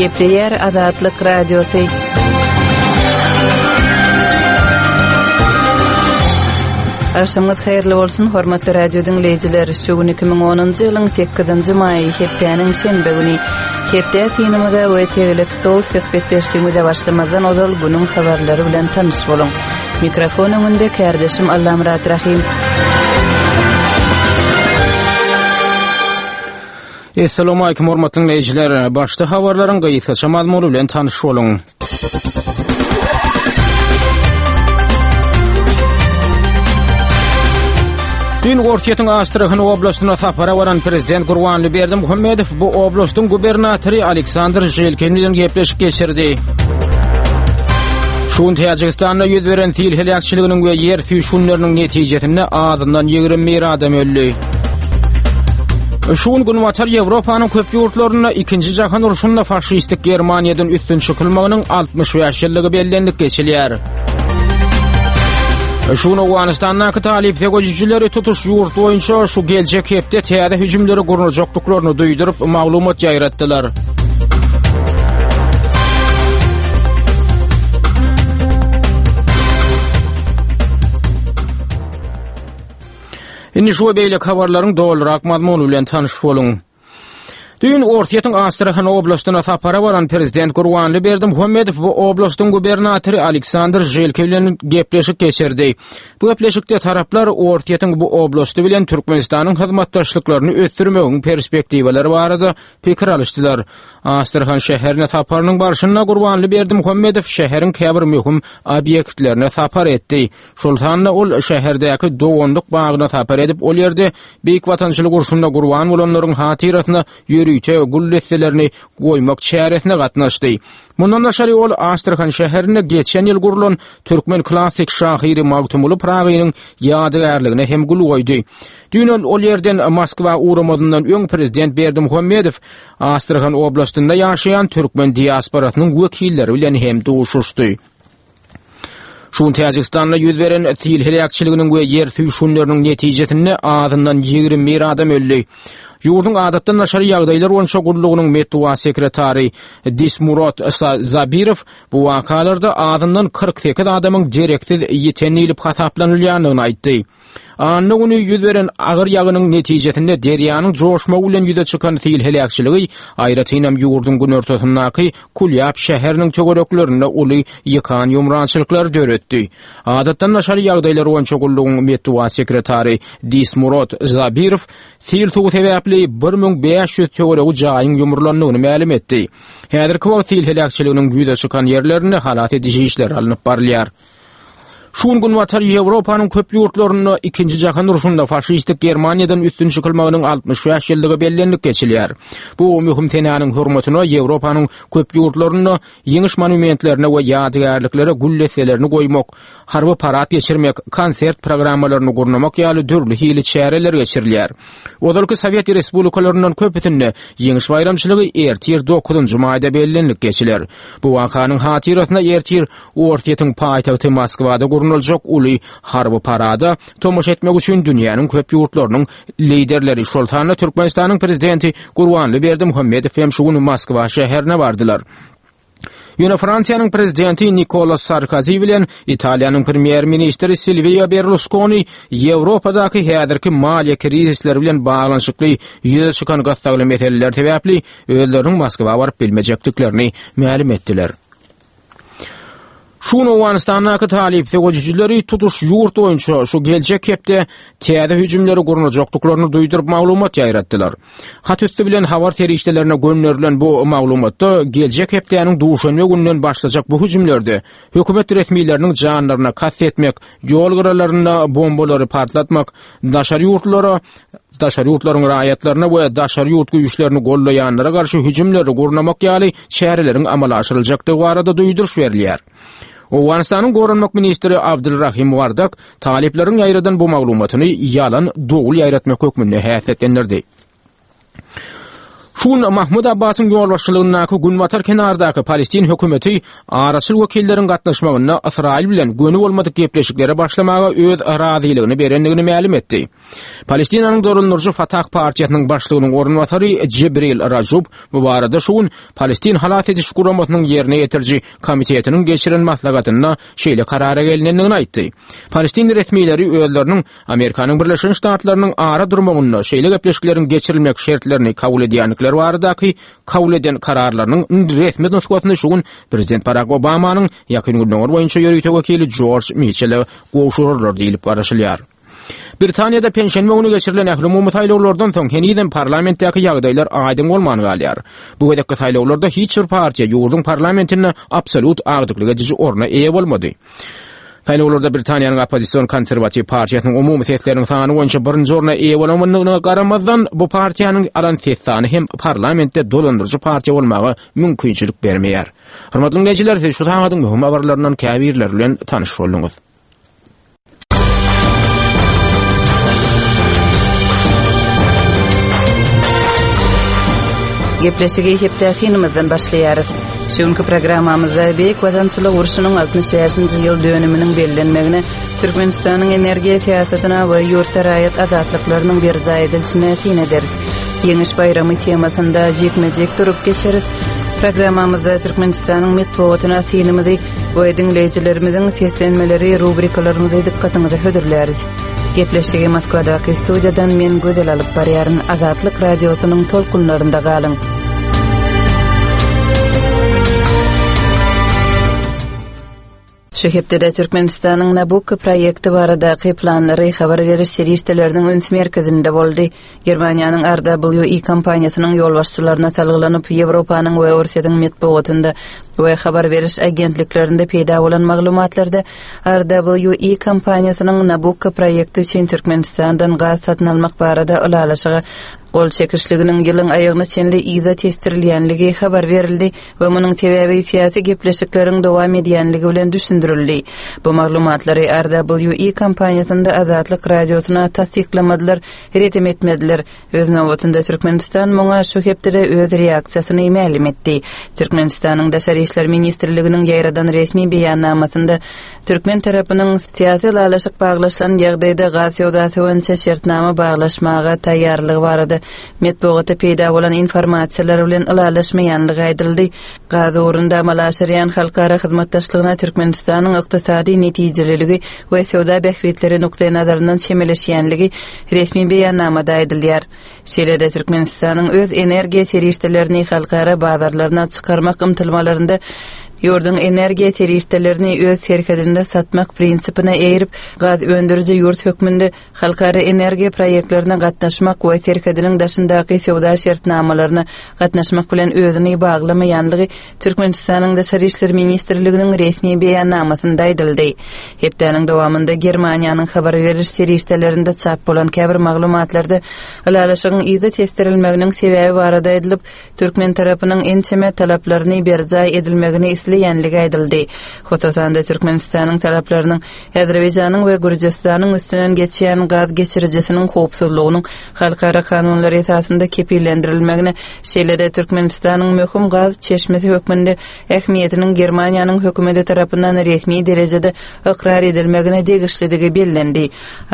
Gepleyer Azatlyk Radiosu. Akşamınız hayırlı bolsun, hormatly radio dinleyijiler. Şu gün 2010-njy ýylyň 8-nji maý hepdeniň şenbe güni. Hepde tinimizde we tegelik stol söhbetleşigimize başlamazdan ozal günüň habarlary bilen tanyş boluň. Mikrofon önünde kardeşim Allamrat Rahim. Assalamu alaykum hormatly dinleyijiler. Başda habarlaryň gaýtgaça mazmuny bilen tanyş boluň. Dün Gorsiýetiň Astrahan oblastyna sapara baran prezident Gurbanly Berdimuhammedow bu oblastyň gubernatory Aleksandr Jelkin bilen gepleşip geçirdi. Şuň Täjikistanda ýüz beren til helakçylygynyň we ýer süýşünleriniň netijesinde adyndan 20 adam öldü. Şuň gün watar Ýewropanyň köp ýurtlaryna 2-nji jahan uruşynda faşistik Germaniýadan üstün çykylmagynyň 65 ýyllygy bellendik geçilýär. Şunu Awganistanyň talip fegojiçileri tutuş ýurt boýunça şu geljek hepde täze hüjümleri gurnajaklaryny duýdurup maglumat ýaýratdylar. Indi şu beýlek habarlaryň dolrak mazmuny bilen tanyş boluň. Dün Gorsiýetiň Astrahan oblastyna sapara baran prezident Gurbanly Berdimuhammedow bu oblastyň gubernatory Aleksandr Jelkin bilen gepleşik geçirdi. Bu gepleşikde taraplar Gorsiýetiň bu oblasty bilen Türkmenistanyň hyzmatdaşlyklaryny ötürmegiň perspektiwalary barada pikir alışdylar. Astrahan şäherine saparynyň barşyna Gurbanly Berdimuhammedow şäheriň käbir möhüm obyektlerine sapar etdi. Şoltanda ol şäherdäki dogondyk bagyna sapar edip ol ýerde beýik watançylyk urşunda gurban bolanlaryň hatyrasyna ýürüýte gullesselerini goýmak çäresine gatnaşdy. Mundan aşary ol Astrahan şäherine geçen ýyl gurulan türkmen klassik şahyry Magtumuly Pragynyň ýadygärligine hem gul goýdy. Dün ol ýerden Moskwa uğramadyndan öň prezident Berdimuhammedow Astrahan oblastynda ýaşaýan türkmen diasporasynyň wekilleri bilen hem duşuşdy. Şuň Täjikistanda ýüz beren til helakçylygynyň we ýer süýşünleriniň netijesinde adyndan 20 adam öldü. Ýurdun adatdan naşary ýagdaýlar boýunça gurulugynyň metduwa sekretary Dismurat Zabirow bu wakalarda adyndan 48 adamyň direksiz ýetenilip hasaplanylýanyny aýtdy. Anny güni ýüz beren agyr ýagynyň netijesinde derýanyň joşmagy bilen ýüze çykan til helakçylygy aýratynam ýurdun gün ortasyndaky Kulyap şäheriniň tögereklerinde uly ýykan ýumrançylyklar döretdi. Adatdan naşary ýagdaýlar boýunça gurulugynyň metduwa sekretary Dismurat Zabirow til tugu sebäpli 1500 tögeregi jaýyň ýumurlandygyny ma'lum etdi. Häzirki wagt til helakçylygynyň ýüze çykan ýerlerinde halat edişi işler alınıp barylýar. Şuň gün watar Ýewropanyň köp ýurtlaryna 2-nji jahan uruşynda faşistik Germaniýadan üstün çykylmagynyň 65 ýyllygy bellendik geçilýär. Bu möhüm tenanyň hurmatyna Ýewropanyň köp ýurtlaryna ýeňiş monumentlerine we ýadygärliklere gullesselerini goýmak, harby parat geçirmek, konsert programmalaryny gurnamak ýaly türli hili çäreler geçirilýär. Odalky Sowet respublikalarynyň köpütinde ýeňiş bayramçylygy ertir 9-njy maýda bellendik geçilýär. Bu wakanyň hatyrasyna ertir Gorsiýetiň paýtagty Moskwada gurnaljak uly harby parada tomoş etmek üçin dünýäniň köp ýurtlarynyň liderleri şoltanda Türkmenistanyň prezidenti Gurbanly Berdimuhammedow hem şu gün Moskwa şäherine bardylar. Ýöne Fransiýanyň prezidenti Nicolas Sarkozy bilen Italiýanyň premier ministri Silvio Berlusconi Ýewropadaky häzirki maliýe krizisleri bilen baglanyşykly ýüze çykan gassagly meseleler sebäpli özleriniň Moskwa baryp bilmejekliklerini ma'lum etdiler. Şunu Awganistanyň talip fegojiçileri tutuş ýurt boýunça şu geljek hepde täze hüjümleri gurnajaklaryny duýdurup maglumat ýaýratdylar. Hatütsi bilen habar terişdelerine gönderilen bu maglumatda geljek hepdeniň duşanma günden başlajak bu hüjümlerde hökümet resmiýetleriniň janlaryna kast etmek, ýol gyralaryna bombalary patlatmak, daşary ýurtlaryň raýatlaryna we daşary ýurt güýçlerini gollaýanlara garşy hüjümleri gurnamak ýaly şäherleriň amala aşyryljakdygy barada duýduruş berilýär. Awganistanyň Gorunmak ministri Abdulrahim Wardak talipleriň ýaýradan bu maglumatyny ýalan dogul ýaýratmak hökmünde häsiýetlendirdi. Şun Mahmud Abbas'ın ýolbaşçylygyndaky Günbatar kenardaky Palestin hökümeti araçyl wekillerin gatnaşmagyna İsrail bilen göni bolmadyk gepleşiklere başlamaga öz arazylygyny berenligini ma'lum etdi. Palestinanyň Dorunurjy Fatah partiýasynyň başlygynyň ornwatary Jibril Rajub bu barada şuň Palestin halat ediş guramatynyň ýerine ýetirji komitetiniň geçiren maslahatyna şeýle karara gelinendigini aýtdy. Palestin resmiýetleri özleriniň Amerikanyň Birleşik Ştatlarynyň ara durmagyna şeýle gepleşikleriň geçirilmek şertlerini kabul edýänlikler baradaky kabul eden kararlarynyň resmi nusgasyny şuň Prezident Barack Obamanyň ýakyn günler boýunça ýörüýte wekili George Mitchell goşurlar diýilip garaşylýar. Britaniýada pensiýa güni geçirilen ähli umumy saýlawlardan soň heniden parlamentdäki ýagdaýlar aýdym bolmany galýar. Bu gedekki saýlawlarda hiç bir partiýa ýurduň parlamentine absolut agdyklyk edici orna eýe bolmady. Saýlawlarda Britaniýanyň opozisiýon konserwativ partiýasynyň umumy sesleriniň sany boýunça birinji orna eýe bolmagyna garamazdan bu partiýanyň alan ses sany hem parlamentde dolandyrjy partiýa bolmagy mümkinçilik bermeýär. Hormatly dinleýijiler, şu taňadyň möhüm habarlaryndan käbirler bilen tanyş bolduňuz. Gepleşigi hepdäkinimizden başlaýarys. Şuňky programmamyzda Beýik Watançylyk urşunyň 65-nji ýyl döneminiň bellenmegine, Türkmenistanyň energiýa siýasatyna we ýurtda raýat azatlyklarynyň berza edilişine tin ederiz. Ýeňiş bayramy temasynda jekmejek durup geçeriz. Programmamyzda Türkmenistanyň metbogatyna tinimizi we dinleýijilerimizin seslenmeleri rubrikalaryny dikkatiňize hödürläris. Gepleşigi Moskwadaky studiýadan men gözel alyp barýaryn Azatlyk radiosynyň tolkunlarynda galyň. Şu hepde Türkmenistanyň Nabucco proýekti baradaky planlary habar beriş serişdeleriniň öns merkezinde boldy. Germaniýanyň RWE kompaniýasynyň ýolbaşçylaryna talgylanyp Ýewropanyň we Russiýanyň metbogatynda we habar beriş agentliklerinde peýda bolan maglumatlarda RWE kompaniýasynyň Nabucco proýekti üçin Türkmenistandan gaz satyn almak barada ulalaşygy gol çekişliginiň ýylyň aýagyna çenli iza testirilýänligi habar berildi we munyň sebäbi siýasy gepleşikleriň dowam edýänligi bilen düşündirildi. Bu maglumatlary RWE kompaniýasynda Azatlyk radiosyna tasdiklamadylar, retem etmediler. Öz nowatynda Türkmenistan muňa şu hepde öz reaksiýasyny ma'lum etdi. Türkmenistanyň Daşary işler ministrliginiň ýaýradan resmi beýannamasynda Türkmen tarapynyň siýasy ulaşyk baglaşan ýagdaýda gaz ýogdasy boýunça şertnama baglaşmaga taýýarlygy barada metbogata peýda bolan informasiýalar bilen ulalaşmaýanlygy aýdyldy. Gaz orunda amalaşýan halkara hyzmatdaşlygyna Türkmenistanyň ykdysady netijeliligi we söwda bähwetleri nukta nazaryndan çemeleşýänligi resmi beýannamada aýdylýar. Şeýle-de Türkmenistanyň öz energiýa serişdelerini halkara bazarlaryna çykarmak ymtylmalarynda ýurdun energiýa serişdelerini öz serkedinde satmak prinsipine eýrip, gaz öndürüji ýurt hökmünde halkara energiýa proýektlerine gatnaşmak we serkediniň daşyndaky söwda şertnamalaryna gatnaşmak bilen özüni baglamaýanlygy Türkmenistanyň Daşary işler ministrliginiň resmi beýannamasynda aýdyldy. Hepdeniň dowamında Germaniýanyň habar beriş serişdelerinde çap bolan käbir maglumatlarda ulalaşygyň iza testirilmeginiň sebäbi barada edilip, Türkmen tarapynyň ençeme talaplaryny berza edilmegini ýanlygy aýdyldy. Hotosan da Türkmenistanyň talaplarynyň Azerbaýjanyň we Gürjistanyň üstünden geçýän gaz geçiricisiniň howpsuzlygynyň halkara kanunlary esasında kepillendirilmegine, şeýle-de Türkmenistanyň möhüm gaz çeşmesi hökmünde ähmiýetiniň Germaniýanyň hökümeti tarapyndan resmi derejede ikrar edilmegine degişligi bellendi.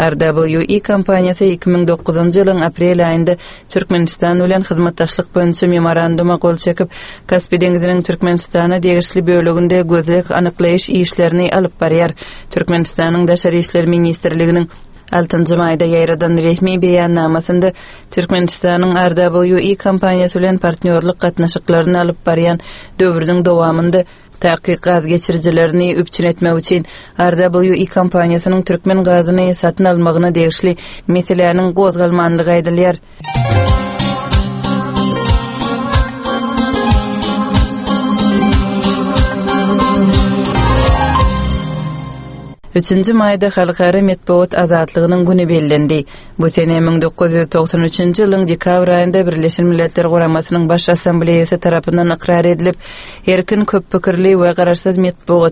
RWE kompaniýasy 2009-njy ýylyň aprel aýynda Türkmenistan bilen hyzmatdaşlyk boýunça memoranduma gol çekip, Kaspy dengiziniň Türkmenistana degişli bölügünde gözlek anyklaýyş işlerini alyp barýar. Türkmenistanyň Daşary işler ministrliginiň 6-njy maýda ýaýradan resmi beýannamasynda Türkmenistanyň RWE kompaniýasy bilen partnerlik gatnaşyklaryny alyp barýan döwrüň dowamında taýyk gaz geçirijilerini üpçün etmek üçin RWE kompaniýasynyň Türkmen gazyny satyn almagyna degişli meselelerini gozgalmanlygy aýdylýar. 3-nji maýda halkara metbuat azatlygynyň güni bellendi. Bu sene 1993-nji ýylyň dekabr aýynda Birleşen Milletler Guramasynyň baş assambleýasy tarapyndan ikrar edilip, erkin köp pikirli we garaşsız metbuatyň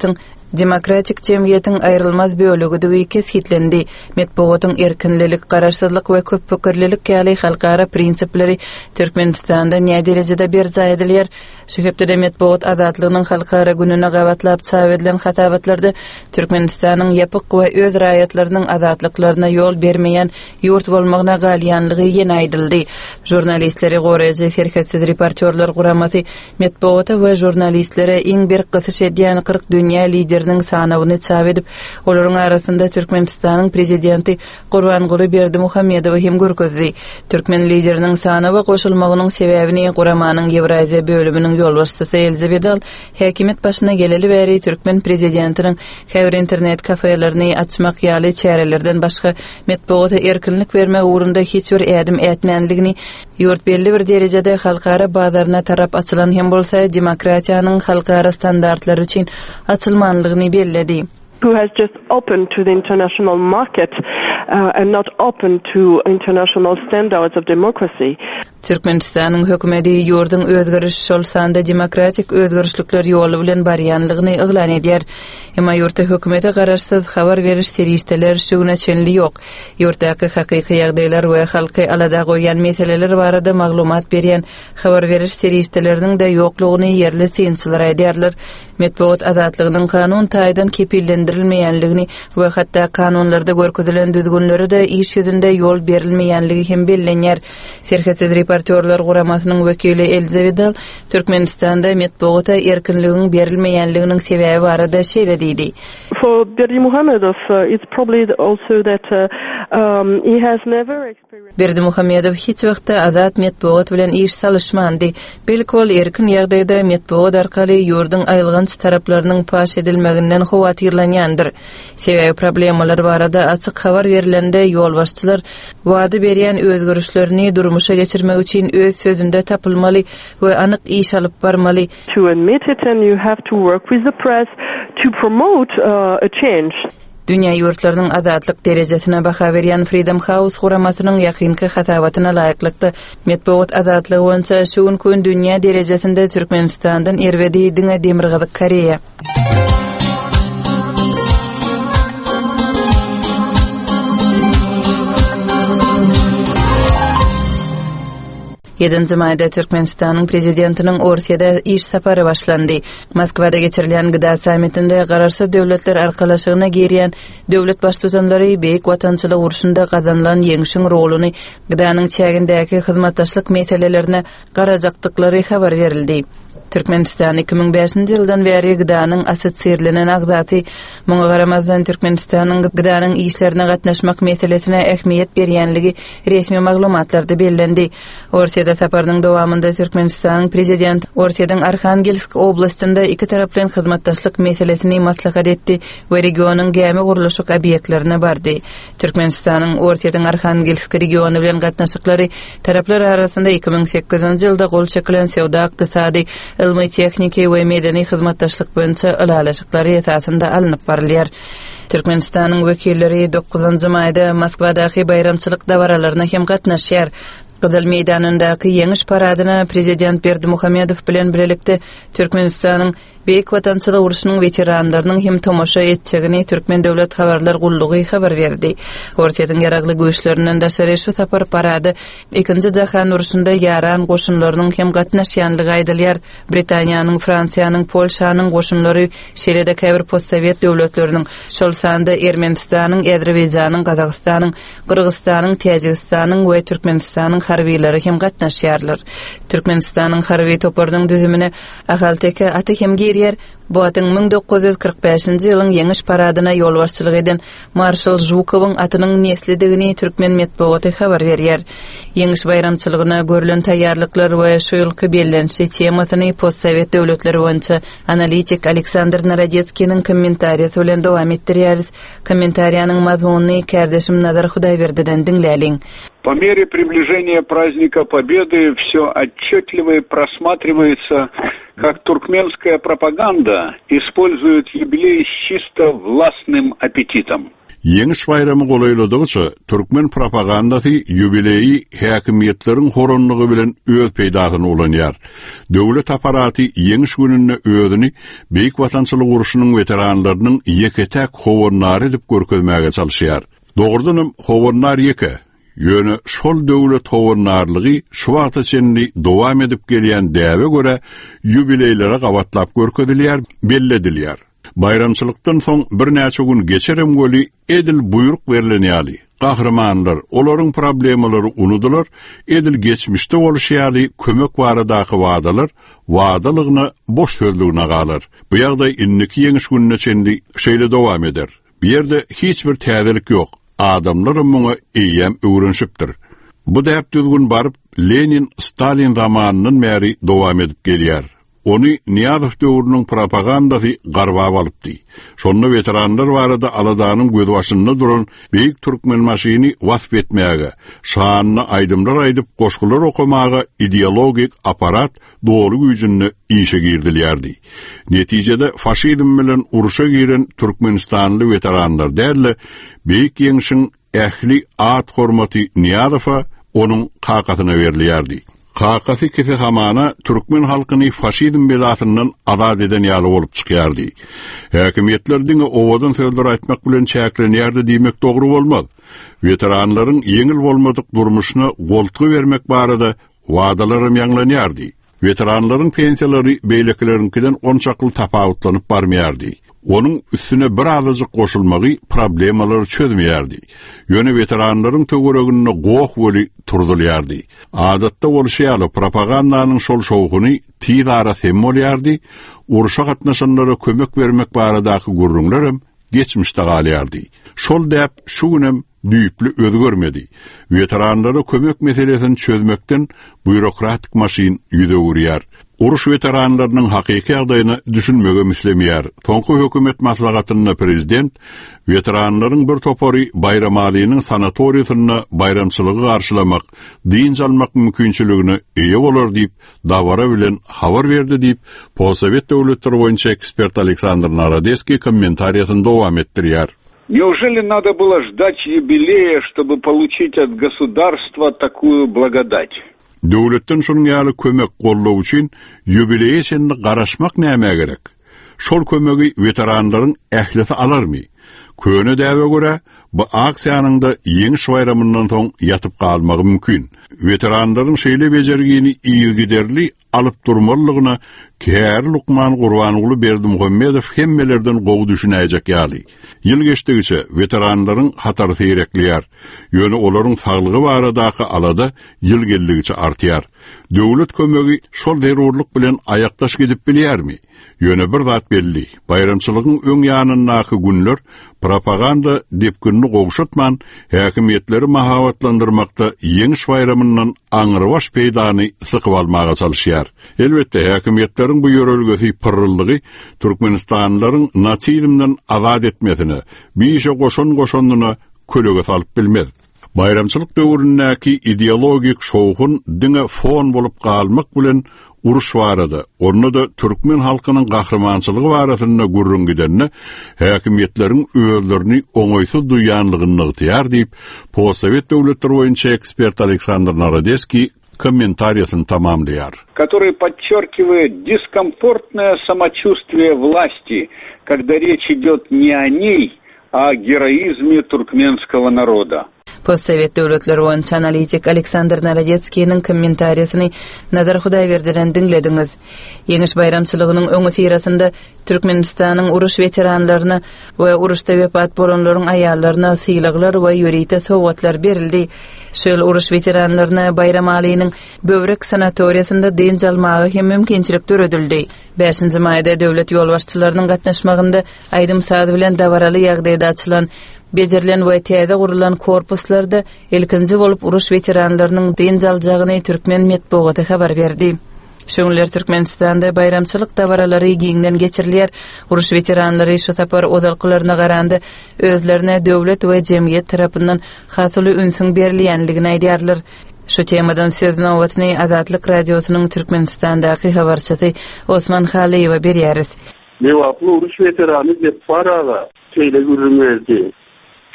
Demokratik cemiyetiň ayrılmaz bölügüdigi kesgitlendi. Metbugatyň erkinlilik, garaşsyzlyk we köppikirlilik ýaly halkara prinsipleri Türkmenistanda näme derejede berja edilýär? Şu hepde metbugat azatlygynyň halkara gününe gawatlap çap edilen hatabatlarda Türkmenistanyň ýapyk we öz raýatlarynyň azatlyklaryna ýol bermeýän ýurt bolmagyna galýanlygy ýene aýdyldy. Jurnalistleri goraýjy serketsiz reportyorlar guramasy metbugata we jurnalistlere iň bir gysyş edýän 40 dünýä lideriniň sanawyny çap edip, olaryň arasynda Türkmenistanyň prezidenti Gurbanguly Berdimuhammedow hem görkezdi. Türkmen lideriniň sanawy goşulmagynyň sebäbini Guramanyň Ewraziýa bölüminiň ýolbaşçysy Elzebedal häkimet başyna geleli bäri Türkmen prezidentiniň häzir internet kafelerini açmak ýaly çärelerden başga metbugata erkinlik bermek ugrunda hiç bir ädim etmänligini, ýurt belli bir derejede halkara bazaryna tarap açylan hem bolsa demokratiýanyň halkara standartlary üçin açylmanlygyny belledi. Who has just opened to the international market and not open to international standards of democracy. Türkmenistanyň hökümeti ýurdun özgörüş şolsanda demokratik özgörüşlikler ýoly bilen barýanlygyny eglan edýär. Emma ýurtda hökümete garaşsyz habar beriş serişdeler şuňa çenli ýok. Ýurtdaky hakyky ýagdaýlar we halky alada goýan meseleler barada maglumat berýän habar beriş serişdeleriniň de ýoklugyny ýerli synçylar aýdýarlar. Metbuat azatlygynyň kanun taýdan kepillendirilmeýänligini we hatda kanunlarda görkezilen düzgünleri de iş ýüzünde ýol berilmeýänligi hem bellenýär. Serketsiz reportyorlar guramasynyň wekili Elzebedal Türkmenistanda metbuata erkinligiň berilmeýänliginiň sebäbi barada şeýle diýdi. For Berdimuhammedow, it's probably also that he has never experienced. Berdimuhammedow hiç wagtda azat metbuat bilen iş salışmandy. Belkol erkin ýagdaýda metbuat arkaly ýurdun aýylgan taraplarynyň paş edilmeginden howatyrlanýandyr. Sebäbi problemalar barada açyk habar berilende ýolbaşçylar wady berýän özgörüşlerini durmuşa geçirmek üçin öz sözünde tapylmaly we anyk iş alyp barmaly. To admit it, and you have to work with the press to promote a change. Dünya ýurtlarynyň azatlyk derejesine baha berýän Freedom House guramasynyň ýakynky hatabatyna laýyklykda metbuat azatlygy boýunça şu gün dünýä derejesinde Türkmenistandan erwedi diňe Demirgazyk Koreýa. 7 maýda Türkmenistanyň prezidentiniň Orsiýada iş sapary başlandy. Moskwada geçirilen Gıda sammitinde gararsız döwletler arkalaşygyna girýän döwlet baştutanlary beýik watançylyk uruşunda gazanlan ýeňişiň roluny Gıdanyň çägindäki hyzmatdaşlyk meselelerine garajakdyklary habar berildi. Türkmenistan 2005-nji ýyldan beri Gıdanyň asosiýerlenen agzaty, muňa garamazdan Türkmenistanyň Gıdanyň işlerine gatnaşmak meselesine ähmiýet berýänligi resmi maglumatlarda bellendi. Orsiýada saparynyň dowamında Türkmenistanyň prezident Orsiýadyň Arhangelsk oblastynda iki taraplan hyzmatdaşlyk meselesini maslahat etdi we regionyň gäme guruluşyk obýektlerine bardy. Türkmenistanyň Orsiýadyň Arhangelsk regiony bilen gatnaşyklary taraplar arasynda 2008-nji ýylda gol çekilen sowda ykdysady, ilmi texniki we medeni hyzmatdaşlyk boýunça alalaşyklary esasynda alınıp barylýar. Türkmenistanyň wekilleri 9-njy maýda Moskwadaky bayramçylyk dawaralaryna hem gatnaşýar. Gyzyl meýdanyndaky ýeňiş paradyna prezident Berdimuhammedow bilen birlikde Türkmenistanyň beýik watançylyk uruşynyň veteranlarynyň hem tomoşa etjegini Türkmen döwlet habarlar gullugy habar berdi. Orsiýadyň ýaragly göýüşlerinden daşary şu sapar parady 2-nji jahan uruşynda ýaran goşunlarynyň hem gatnaşýanlygy aýdylýar. Britaniýanyň, Fransiýanyň, Polşanyň goşunlary şeýle-de käbir postsovet döwletleriniň, şol sanda Ermenistanyň, Azerbaýjanyň, Gazagystanyň, Kyrgyzstanyň, Täjikistanyň we Türkmenistanyň harbiýleri hem gatnaşýarlar. Türkmenistanyň harbiý toparynyň düzümine ahalteke aty hem bu atyň 1945-nji ýylyň ýeňiş paradyna ýolbaşçylyk eden Marshal Zhukowyň atynyň neslidigini Türkmen metbuaty habar berýär. Ýeňiş bayramçylygyna görülen taýýarlyklar we şu ýylky bellenşi temasyny postsovet döwletleri boýunça analitik Aleksandr Narodetskiň kommentariýasy bilen dowam etdirýäris. Kommentariýanyň mazmunyny kardeşim Nazar Hudaýberdiden diňläliň. По мере приближения праздника Победы все отчетливее просматривается, как туркменская пропаганда использует юбилей с чисто властным аппетитом. Ýeňiş bayramy golaýladygyça türkmen propagandasy ýubileyi häkimetleriň horonlygy bilen öz peýdasyny ulanýar. Döwlet aparaty ýeňiş gününe özüni beýik watançylyk uruşynyň veteranlarynyň ýeketäk howunlary diýip görkezmäge çalyşýar. Dogrudanam howunlar ýeke. Ýöne şol döwlet howunlarlygy şu wagta çenli dowam edip gelýän däwe göre ýubileýlere gawatlap görkezilýär, belledilýär. Bayramçylykdan soň bir näçe gün geçerem göli edil buyruk berilenýäli. Kahramanlar olaryň problemalary unudular, edil geçmişde boluşýaly kömek baradaky wadalygyny boş sözlügine galar. Bu ýagdaý inniki ýeňiş gününe çenli şeýle dowam eder. Bu ýerde hiç bir täzelik ýok. Adamlar muňa eýem öwrenşipdir. Bu däp düzgün baryp Lenin, Stalin zamanynyň bäri dowam edip gelýär. Onu Niýazow döwrüniň propagandasy garbap alypdy. Şonu veteranlar barada aladanyň göz başynda duran beýik türkmen maşyny wasp etmäge, şanyny aýdymlar aýdyp goşgular okumaga ideologik aparat dogry güýjüni işe girdilýärdi. Netijede faşizm bilen uruşa giren Türkmenistanly veteranlar däle beýik ýeňişiň ähli at hormaty Niýazow'a onuň kakatyna berilýärdi. Kakasy kese hamana Türkmen halkyny faşizm belasyndan azad eden ýaly bolup çykýardy. Häkimetler diňe owadan sözler aýtmak bilen çäklenýärdi diýmek dogry bolmaz. Veteranlaryň ýeňil bolmadyk durmuşyna goltugy bermek barada wadalarym ýanglanýardy. Veteranlaryň pensiýalary beýleklerinkinden onçakly tapawutlanyp barmaýardy. Onun üstüne bir azıcık koşulmagy problemaları çözmeýärdi. Ýöne veteranlaryň töweregine goýak boli turdylýardy. Adatda bolşýaly propagandanyň şol şowguny tiýdara hem bolýardy. Uruşa gatnaşanlara kömek bermek baradaky gurrunlarym geçmişde galýardy. Şol däp şu günem düýpli özgörmedi. Veteranlara kömek meselesini çözmekden bürokratik maşin ýüze urýar. Uruş veteranlarynyň hakyky ýagdaýyny düşünmege müslemýär. Soňky hökümet maslahatyna prezident veteranlaryň bir topary bayram alynyň sanatoriýasyna bayramçylygy garşylamak, diýinç almak mümkinçiligine eýe bolar diýip dawara bilen habar berdi diýip Possovet döwletleri boýunça ekspert Aleksandr Narodeski kommentariýasyny dowam etdirýär. Неужели надо было ждать юбилея, чтобы получить от государства такую благодать? Döwletden şonuň ýaly kömek gollaw üçin ýubileýe şeňde garaşmak näme gerek? Şol kömegi veteranlaryň ählisi alarmy? Köne däwe görä bu aksiýanyňda ýeňiş bayramyndan soň ýatyp galmagy mümkin. Veteranlaryň şeýle bejergini iýi giderli alyp durmalygyna Kär Lukman Gurbanoğlu Berdimuhammedow hemmelerden gowy düşünäjek ýaly. Ýyl geçdigiçe veteranlaryň hatary seýreklýär. Ýöne olaryň saglygy baradaky alada ýyl geldigiçe artýar. Döwlet kömegi şol zerurlyk bilen aýakdaş gidip bilýärmi? Ýöne bir zat belli. Bayramçylygyň öň ýanyndaky günler propaganda depkinni gowşatman häkimetleri mahabatlandyrmakda ýeňiş bayramyndan aňyrybaş peýdany sykyp almaga çalyşýar. Elbetde häkimetleriň bu ýörelgesi pyrryldygy Türkmenistanlaryň naçizmden azad etmesine, biýişe goşon-goşondyna kölege salyp bilmez. Bayramçylyk döwründäki ideologik şowgun diňe fon bolup galmak bilen uruş barada. Onu da Türkmen halkynyň gahrymançylygy barasynda gurrun gidenine häkimetleriň öýlerini oňoýsuz duýanlygyny ýatyar diýip Possovet döwletleri boýunça ekspert Aleksandr Narodeski комментариясын тамамлыяр. Который подчеркивает дискомфортное самочувствие власти, когда речь идет не о ней, а о героизме туркменского народа. Possovet döwletleri boýunça analitik Aleksandr Narodetskiň kommentariýasyny Nazar Hudaýberdilen dinlediňiz. Ýeňiş bayramçylygynyň öňü sirasynda Türkmenistanyň uruş veteranlaryna we uruşda wepat bolanlaryň aýallaryna syýlyglar we ýörite sowgatlar berildi. Şol uruş veteranlaryna bayram alynyň böwrek sanatoriýasynda diýinç almagy hem mümkinçilik töredildi. 5-nji maýda döwlet ýolbaşçylarynyň gatnaşmagynda aýdym saat bilen dawaraly ýagdaýda açylan Becerilen we täze gurulan korpuslarda ilkinji bolup uruş veteranlarynyň diýinç aljagyny Türkmen medeniýeti habar berdi. Şoňlar Türkmenistanda bayramçylyk dawaralary giňden geçirilýär. Uruş veteranlary şu tapar ozalkylaryna garanda özlerine döwlet we jemgyýet tarapyndan hasyly ünsüň berilýänligini aýdýarlar. Şu temadan söz nowatny Azatlyk radiosynyň Türkmenistandaky habarçysy Osman Haliýew berýäris. Mewaply uruş veterany dep baraga şeýle görünmezdi.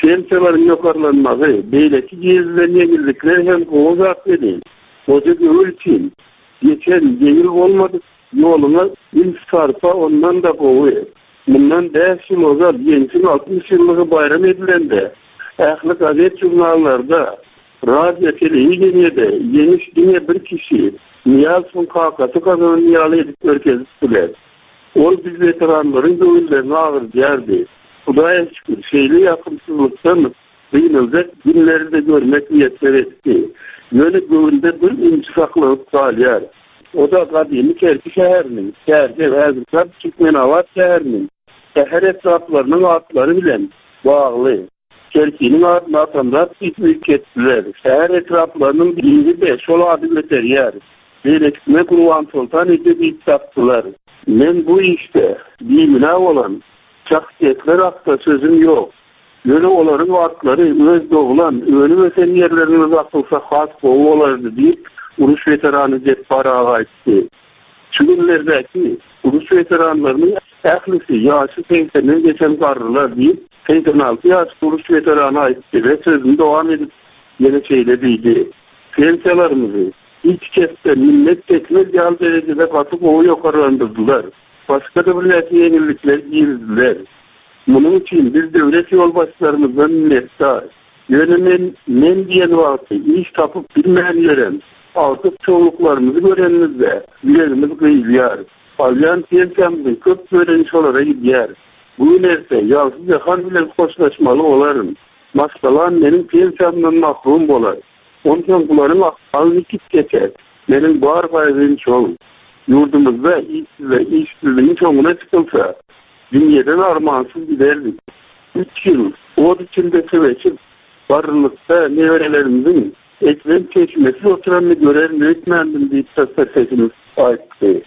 Pensiyaların yokarlanmağı, beyleki gezilen yenilikler hem kovuzat edin. Hoca göğül için geçen yıl olmadı, yoluna ilk sarpa ondan da kovuyor. Bundan 5 yıl ozal, Gençin 60 yıllığı bayram edilende, ehli gazet jurnallarda, radyo televizyonda geniş yine bir kişi Niyaz Funkakatı kazanan niyalı edip merkezdiler. Ol biz veteranların göğüllerini ağır geldi. Kudaya şükür şeyli yakımsızlıktan kıyınılacak günleri de görmek niyetler etti. Yönü göğünde bir intifaklık sağlayar. O da kadimi Kerki şehirinin, Kerki ve Azizat Çıkmenavat şehirinin, şehir etraflarının atları bilen bağlı. Kerki'nin adını atanlar büyük ettiler. Şehir etraflarının birinci 5 ol adımleter yer. Direksime Kurvan Sultan edip taptılar. Men bu işte dimine olan şahsiyetler hakkında sözüm yok. Yönü onların atları öz doğulan, önü ve sen yerlerine atılsa has boğu olardı deyip Uruş veteranı Cetbara aitti. Şu günlerdeki Uruş veteranlarının ehlisi yaşı 80'den geçen karrılar deyip 86 yaş Uruş veteranı aitti ve sözünü devam edip yeni şeylediydi. Pensiyalarımızı İç keste millet tekmez yal derecede katıp oğu yukarılandırdılar. Başka da bir yenilikler girdiler. Bunun için biz devlet yolbaşlarımızdan minnettar. Yönümen men diyen vakti iş tapıp bilmeyen yeren artık çoğunluklarımızı görenimizde yüreğimiz kıyılıyor. Alyan pensiyamızın köp öğrenmiş olarak gidiyor. Bu ilerse yalsız yakan bile koşlaşmalı olarım. Maşkalan benim pensiyamdan mahrum olar. Ondan bunların alını kit geçer. Benim bağır gayrın çoğu. Yurdumuzda işsizliğin çoğuna çıkılsa dünyeden armağansız giderdik. 3 yıl o içinde süreçip varlıkta nevrelerimizin ekran çeşmesi oturanını gören öğretmendim deyip sesimiz aitti.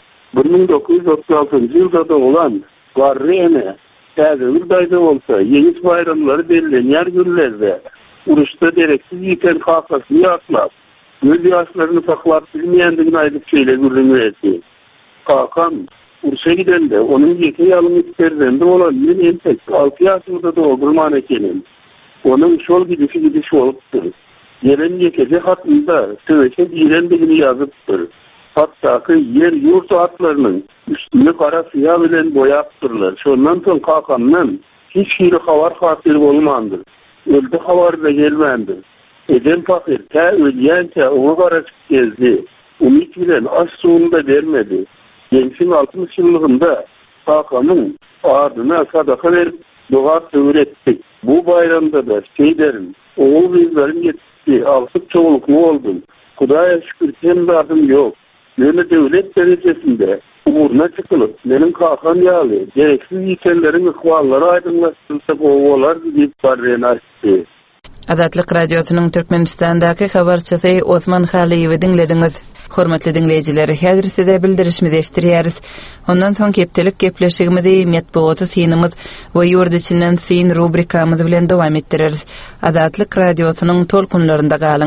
1936 yılda da olan Garriyene Tezevürdayda olsa yeni bayramları belirlenir günlerde Uruşta dereksiz yiten kakasını yaklap, göz yaşlarını saklap bilmeyendiğini aydık şeyle görünüyordu. Kakam Uruş'a gidende onun yeke yalın isterlerinde olan bir entek 6 yaşında doldurman ekenim. Onun şol gidiş oluptur. Gelen yekece hatında söveşe direndiğini yazıptır. Hatta ki yer yurt atlarının üstünü kara siyah bilen boyaptırlar. Şondan son kakamdan hiç hiri havar hasir olmandır. Öldü havar da gelmendir. Eden fakir te ölüyence onu karışık gezdi. Umut bilen aş suğunu da vermedi. Gençin 60 yıllığında kakamın ardına sadaka verip doğat öğrettik. Bu bayramda da derim. Oğul bizlerim yetişti. Altık çoğuluklu oldum. Kudaya şükür hem adım yok. Yönü devlet derecesinde uğruna çıkılıp benim kalkan yağlı gereksiz yitellerin ıhvalları aydınlaştırılsa oğular deyip barreni açtı. Azatlyk radiosynyň Türkmenistandaky habarçysy Osman Haliýewi dinlediňiz. Hormatly dinleýijiler, häzir size bildirişimizi eşdirýäris. Ondan soň kepdelik gepleşigimizi medeniýet synymyz we ýurt içinden syn rubrikamyz bilen dowam etdireriz. Azatlyk radiosynyň tolkunlarynda galyň.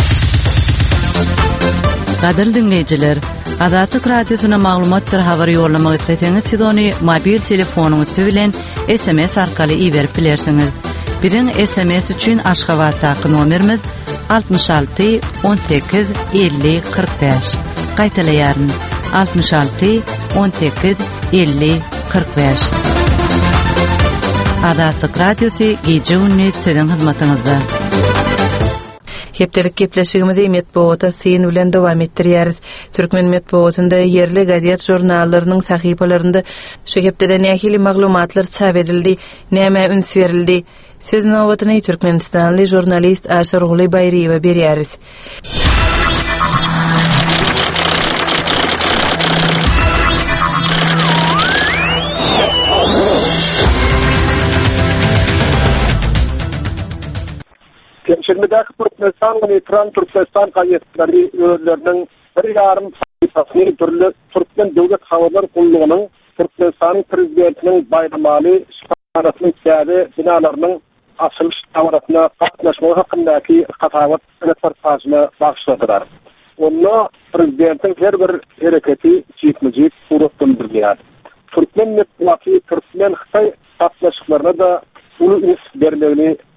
Gadyr dinleyijiler, Azatlyk radiosyna maglumatlar habar ýollamak isleseňiz siz ony mobil telefonuňyz bilen SMS arkaly iberip bilersiňiz. Birin SMS üçin Aşgabatdaky nomerimiz 66 18 50 45. Gaýtalaýaryn 66 18 50 45. Azatlyk radiosy gece gündüz sizin hyzmatyňyzda. Hepdelik gepleşigimizi medeniýet syn bilen dowam etdirýäris. Türkmen medeniýetinde yerli gazet jurnallarynyň sahypalarynda şu hepdeden ýahyly maglumatlar çap edildi, näme üns berildi. Siz nowatyny Türkmenistanly jurnalist Aşar Guly Bayriýewe berýäris. Şermedäki Türkmenistan we Ekran Türkmenistan gazetleri özleriniň bir ýarym sayfasy türlü Türkmen döwlet habarlar gullugynyň Türkmenistan prezidentiniň bayramaly şaharatynyň täze binalarynyň açylyş tawaratyna gatnaşmagy hakyndaky gatawat reportajyna bagşladylar. Onda prezidentiň her bir hereketi çekmejik suratlandyrylýar. Türkmen medeniýeti Türkmen Xitay gatnaşyklaryna da uly üns berilmegini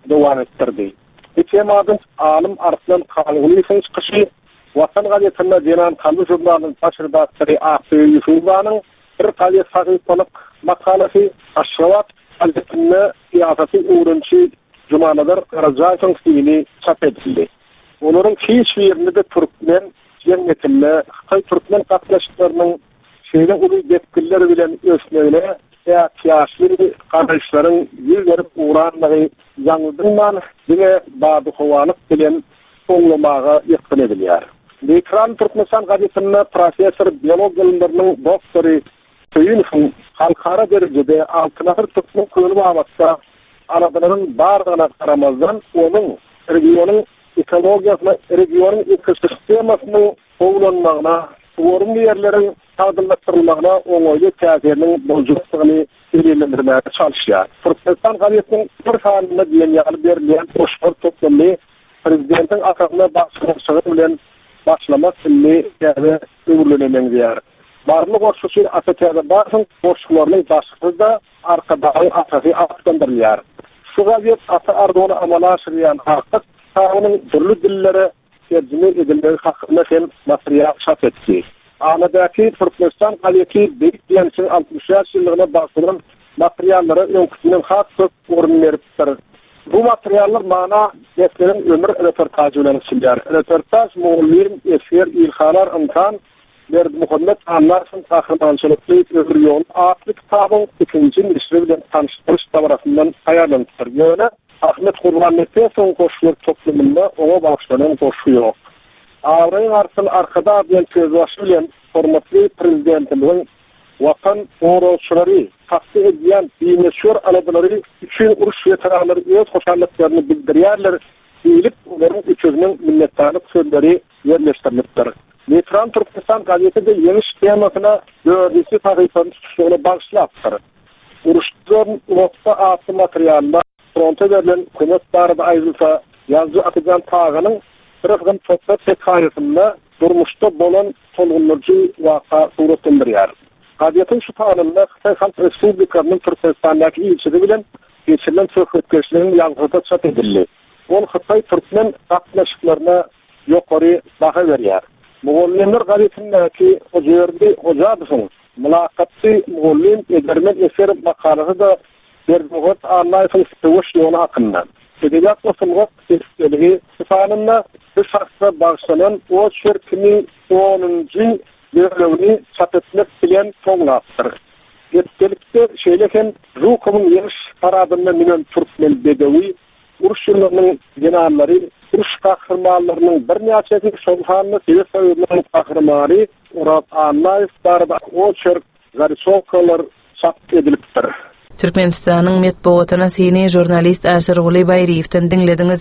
devam ettirdi. Hikemadan alım artlan kalgılıysan çıkışı Vatan gazetinde Cenan Kallı jurnalının başırdaktırı Ahsı Yusuf'a'nın bir gazet sahipalık makalesi Aşravat gazetinde siyaseti uğrunçu Cumanadar Karazay'ın sivini çap edildi. Onların hiçbirinde de Türkmen cemiyetinde Xitay Türkmen katlaşıklarının şeyle ulu yetkilileri bilen ölçmeyle veya siyasi kardeşlerin yüz verip uğranlığı yanıldığından yine bazı kovalık bilen oğlamağa yakın ediliyor. Ekran Türkmenistan gazetinde profesör biyolog bilimlerinin doktori Söyünfün halkara derecede altınahır Türkmen köyünü bağlatsa arabaların bağırgana karamazdan onun regionun ekologiyasına, regionun ekosistemasının oğlanmağına, orumlu yerlerin tağdırlattırılmağına oğaylı təsirinin bozulduğunu ilerlendirmeye çalışıyor. Türkmenistan gazetinin bir halinde diyen yağlı verilen boşver toplumlu Prezidentin akabına başlaması bilen başlamak illi yani ömürlenemen diyar. Barlı borçlusu asatiyada basın borçlularının başlığı da arkadağı asası askandırlar. Şu gazet asa ardığını amala aşırıyan artık sağının türlü dillere tercüme edilmeyi hakkında hem materyal çap etti. Anadaki Türkmenistan gazetesi Büyük Diyanet'in 60 yıllarına basılan materyalları önkütünün hakkı orun veriptir. Bu materyaller mana defterin ömür röportajı ile içindir. Röportaj muğullerin eser ilhalar imkan Berdi Muhammed Anlarsın kahramançılıklı ömür yolu adlı kitabın ikinci misri bilen tanıştırış tavrasından ayarlanmıştır. Yöne Ahmet Kurbanlık'ta son koşulur toplumunda ona bağışlanan koşu yok. Ağrayın artın arkada diyen sözbaşı bilen formatlı prezidentinin vatan uğraşçıları takdir edilen meşhur alabaları üçün uruş veteranları öz hoşarlıklarını bildiriyerler deyilip onların üçünün minnettarlık sözleri yerleştirilmiştir. Ekran Türkmenistan gazetede yeniş temasına 4. sayfanın tutuştuğunu bağışlattır. Uruştuğun nokta atı materyalına fronta verilen hükümetleri da ayrılsa yazı atıcan tağının bırakın toplat hikayesinde durmuşta bolan solgunlucu vaka suretindiriyor. Gazetin şu tanımda Xitay Halk Respublikasının Türkmenistan'daki ilçesi bilen geçirilen söhbetleşlerin yankıda çap edildi. On Xitay Türkmen katlaşıklarına yukarı baha veriyor. Muğullimler gazetindeki o yerde ocağıdısın. Mülakatçı Muğullim Edermen Eser makalası da Bermuhat Anlayısın Sıvış yolu hakkında. Edebiyat basımlık sesleri sıfanında bir şahsa bağışlanan o şirkinin 10. görevini çap etmek bilen toğlattır. Etkilikte şeyleken Rukov'un yeniş paradında minen Türkmen Bedevi, Uruş yıllarının genalları, Uruş kahramanlarının bir neçesi Solhanlı Sivesayırların kahramanı Urat Anlayıslar'da o şirk Garisovkalar çap ediliptir. Türkmenistan'ın metbuatına seni jurnalist Aşır Gulay Bayriyev'ten dinlediniz.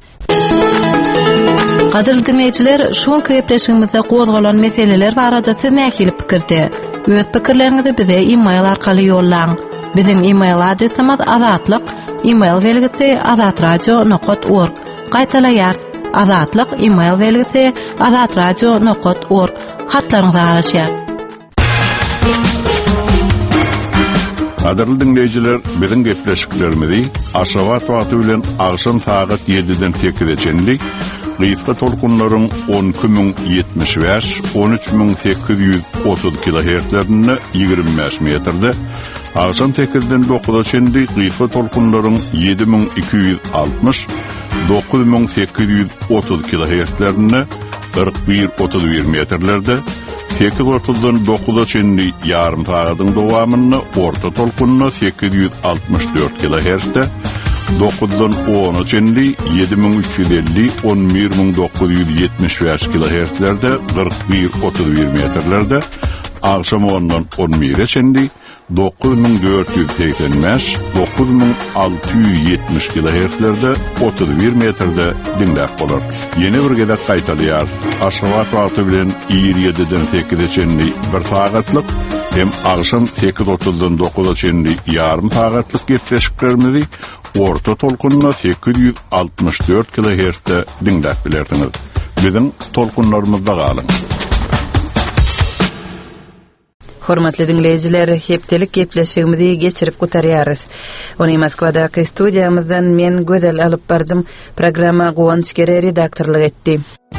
Qadir dinleyiciler, şol köpleşimizde qo'zg'alan meseleler barada siz näkili pikirde? Öz pikirlerinizi bize e-mail arkaly yollaň. Bizim e-mail adresimiz azatlyk, e-mail belgisi azatradio.org. Qaytalayar, azatlyk e-mail belgisi azatradio.org. Hatlaryňyzy araşýar. Qadirli dinleyiciler, bizim gepleşiklerimizi Aşavat wagty bilen agşam saat 7-den 8-de Gıyfka tolkunların 12.075, 13.830 kHz'lerinde 25 metrede, akşam 8'den 9'a çendi gıyfka tolkunların 7.260, 9.830 kHz'lerinde 41-31 metrelerde, 8.30'dan 9'a çendi yarım saatin dovamında orta tolkununa 864 kHz'de, 9'dan 10'a çendi 7350 11975 kHz'lerde 41-31 metrelerde, akşam 10'dan 11'e çendi 9485 9670 kHz'lerde 31 metrede dinlep bolar. Yeni bir gedet qaytalyar. Aşavat wagty bilen 27'den 8'e çendi 1 saatlyk hem akşam 8.30'dan 9'a çendi yarım saatlyk gepleşiklerimizi orta tolkununa 864 kHz'de dinlep bilerdiňiz. Bizim tolkunlarymyzda galyň. Hormatly dinleyijiler, hepdelik gepleşigimizi geçirip gutarýarys. Ony Moskwadaky studiýamyzdan men gözel alyp bardym. Programma Gowany Gere redaktorlyk etdi.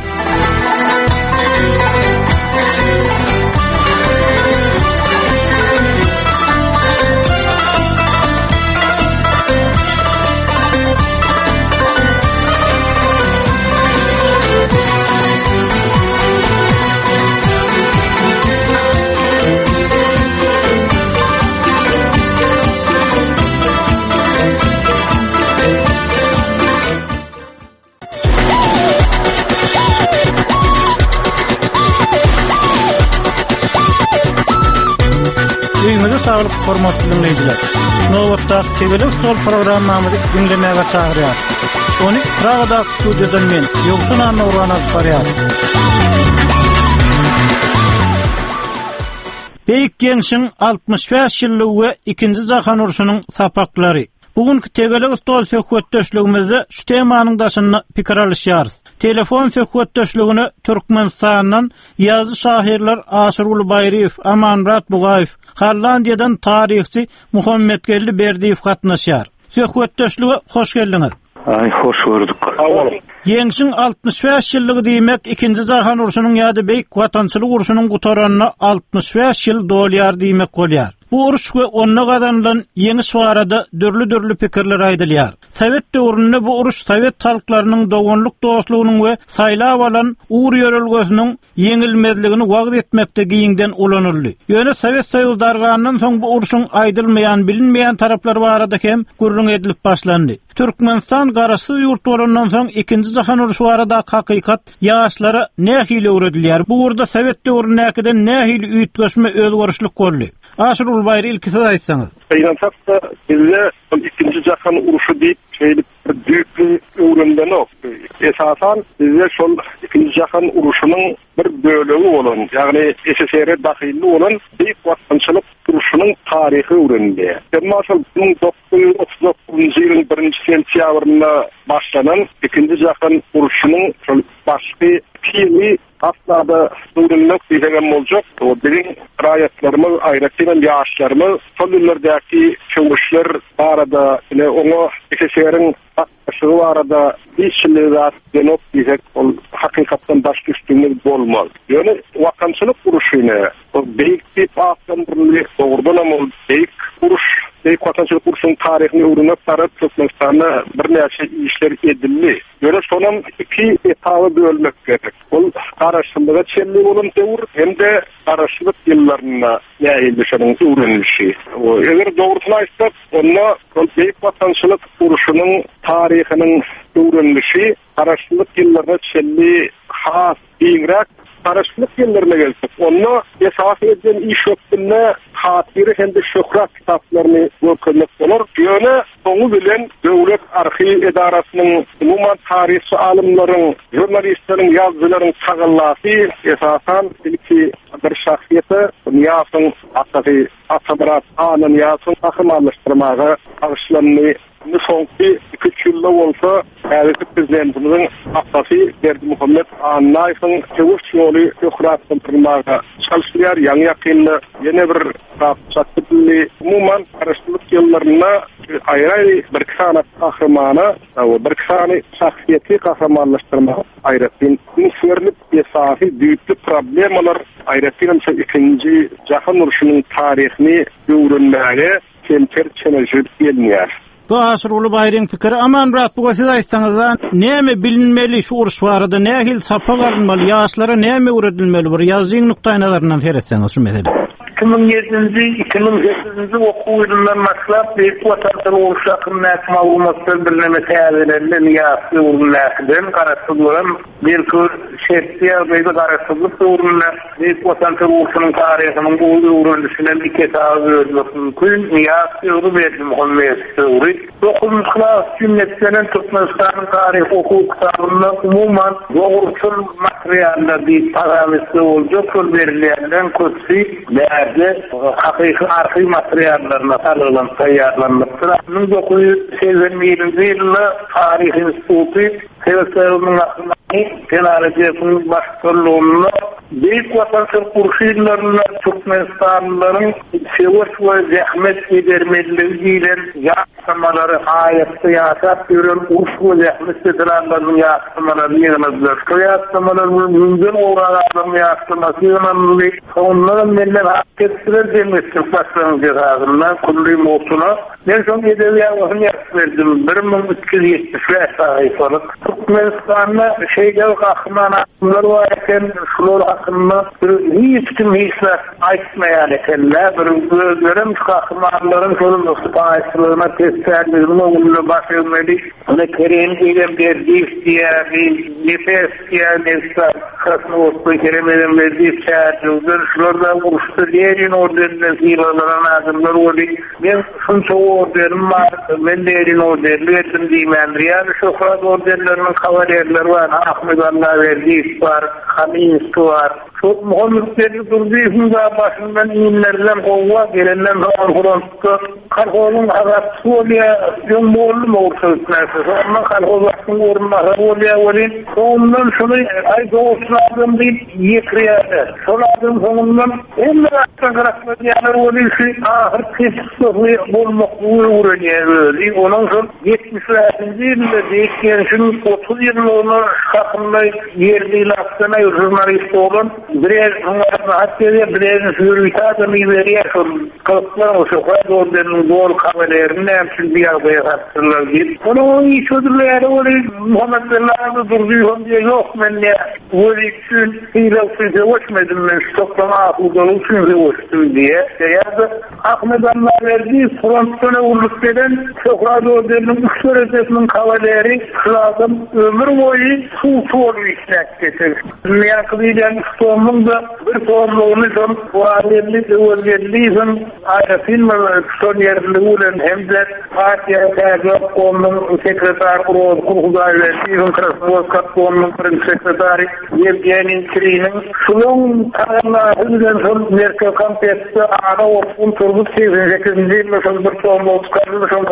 Sağlık hormatly dinleyijiler. Nowatda Tegelik Stol programmamyzy dinlemäge çagyrýar. Ony Pragada studiýadan men Ýogşan Anurana barýar. Beýik Geňşiň 65 ýyllygy we 2-nji jahan uruşynyň sapaklary. Bugünkü Tegelik Stol söhbetdeşligimizde şu temanyň daşyny pikir alýarys. Telefon söhbetdeşligini Türkmenistandan ýazy şahirler Aşyrul Bayriýew, Amanrat Bugaýew, Hollandiýadan tarihçi Muhammed Berdiýew gatnaşýar. Söhbetdeşlige hoş geldiňiz. Ay, hoş gördük. Geňşiň 65 ýyllygy diýmek 2-nji jahan uruşynyň ýa-da beýik watançylyk uruşynyň gutaranyna 65 ýyl dolýar diýmek bolýar. Bu uruş we onna gazanylan ýeňi şwarada dürli pikirler aýdylýar. Sowet döwründe bu uruş Sowet halklarynyň dogonluk dostlugynyň we saýlap alan uğur ýörelgesiniň ýeňilmezligini wagt etmekde giýiňden ulanyldy. Ýöne Sowet Soýuzy dargandan soň bu uruşyň aýdylmaýan, bilinmeýän taraplary barada hem gürrüň edilip başlandy. Türkmenistan garaşsyz ýurt bolandan soň 2-nji jahan uruşy barada hakykat ýaşlara nähili öwredilýär. Bu urda Sowet döwründäkiden nähili üýtgeşme özgörüşlik boldy. Aşyrul Bayriýew ilkisi aýtsaňyz. Aýdançakda bizde 2-nji jahan uruşy diýip şeýlip büyük bir öwründen ok. Esasan bizde şol 2-nji jahan uruşynyň bir bölegi bolan, ýagny SSR dahilli bolan büyük watançylyk uruşynyň taryhy öwrendi. Mesela 1939-njy ýylyň 1-nji sentýabrynda başlanan 2-nji jahan uruşynyň başky pili aslada öwrenmek diýen boljak. O bizim raýatlarymyz, aýratyn ýaşlarymyz, şol ýyllerdäki çöwüşler barada, ine oňa SSR-iň aşığı arada bir şilizat denop diyecek ol hakikattan başka üstünlük bolmaz. Yani vatançılık kuruşuyla o büyük bir aslında doğrudan ama büyük kuruş, büyük vatançılık kuruşunun tarihini öğrenip taraf Türkmenistan'da bir neçe işler edildi. Yani sonun iki etabı bölmek gerek. O araştırmada çelli olan devir hem de araştırma yıllarına yayılışının öğrenilişi. Eğer doğrusuna istek onunla büyük vatançılık kuruşunun tarihinin öğrenilişi araştırma yıllarına çelli has İngrak araştırma yıllarına gelsek. Onunla esas edilen iş yokluğuna hatiri hem de şöhret kitaplarını okumak olur. Yani onu bilen devlet arşiv edarasının umuman tarihçi alimlerin, jurnalistlerin, yazıcıların sağıllası esasen ilki bir şahsiyeti Niyas'ın Atabrat Ağa'nın Niyas'ın takımalıştırmağı ağışlanmayı soňky 2 ýylda bolsa, häzirki prezidentimizin apasy Berdi Muhammed Annaýyň çöwüş ýoly ökratdyrmaga çalışýar. Ýa-ni ýakynda ýene bir tapşatly umuman araşdyrlyk ýyllaryna aýry bir sanat kahramana we bir sany şahsiýeti kahramanlaşdyrmaga aýratyn süýerlik esasy büýük problemalar aýratyn 2-nji jahan uruşynyň taryhyny öwrenmäge temper çenejip gelýär. Bu Aşyrul Bayriň pikiri Amanrat Bugaýew aýtsaňyz, näme bilinmeli şu uruş barada, nähil sapa garynmaly, ýaşlara näme öwredilmeli, bir ýazyň nukdaýnalaryndan heretseňiz şu mesele. 2007-2008 okuw ýylyndan maksat beýik watançylyk uruş hakynda maglumatlar bilinme täzelerle ýasy urunlarydan garaşsyz bolan bir şertýa beýik garaşsyzlyk urunlar beýik watançylyk uruşynyň taryhynyň bu öwrenişine bir ketap bermek mümkin. Ýasy uruş Berdi Muhammed Soýury 9-njy klas sünnetleriň Türkmenistanyň taryhy okuw kitabynda umuman dogruçul materiallar diýip parametri boljak berilýänden köpsi hakyky arşiv materiallaryna salynan taýýarlanmakdyr. 1980-nji ýylda Tarih Instituty Sewseýanyň Penarajynyň başçylygyna Büyük vatandaşlık kurşunlarına Türkmenistanlıların seviş ve zahmet gidermeliğiyle yaksamaları hayatta yaşap gören uç ve zahmet edilenlerin yaksamaları yığınızdır. Şu yaksamaların mümkün oranlarının yaksaması yığınızdır. Onların benden hak ettiler demiştir başlarının cezasından kulluyum olsuna. Ben son edebiyatını yakverdim. 1375 sayfalık. Türkmenistan'da şeyler kalkman hakkınlar varken şunlar hakkında hiç kim hiçler açmayan ekenler. Gözlerim kalkmanların şunun ısıtayışlığına testlerliğine onunla başlayılmalı. Ona Kerim eylem verdiği diye bir nefes diye nefesler kasını olsun Kerim eylem verdiği çağırdılar. Şunlardan uçtu diyerin orderine ziralarına adımlar oluyor. Ben şun çoğu orderim var. Ben derin orderli verdim diyeyim. Yani şofrat orderlerinin kavalyerleri var. Ahmet Allah verdiği var. Kaminski var. Çok muhammedleri durduğunda başından iyinlerden kova gelenler zaman frontta kalkolun azatsı oluyor. Yönboğlu mu ortalıklarsa. Ondan kalkolun orunması oluyor. Ondan şunu ay doğusunu aldım deyip yıkırıyorlar. Sonra aldım sonundan en rahattan kıraklı diyanlar oluyor ki ahır tepsi bulmak uğranıyor. Ondan sonra 70'lerde yılında değişken şunun 30 yılında onu hakkında yerliyle aslına jurnalist olan birer hatta birer sürüyü adamı veriyor. Kalklar o sokak orderinin doğru kamelerinin hemşin bir ağabeye kaptırırlar deyip. Onun hiç ödürleri oluyor. Muhammed'lerle durduğum diye yok ben ne böyle için hilafınca hoşmedim ben şu toplama akıldan uçunca hoştum diye. Ya da Ahmet Allah verdiği frontuna uğurluk veren sokak orderinin uçlar ötesinin kavaleri kıladım ömür boyu su oluyor işlenek getirir. Dünya kılıyla İstanbul'un da bir tohumluğunu son bu alemli de özelliğinin ayrı film son yerli ulen hem de Fatih'e tercih onun sekreter kurulda verdiğinin Krasnovodkat onun sekreteri Yevgeniy Kirinin şunun tarihlerinin son Merkel kampiyesi ana olsun turgut 88. yılında son bir tohumluğu çıkarıldı son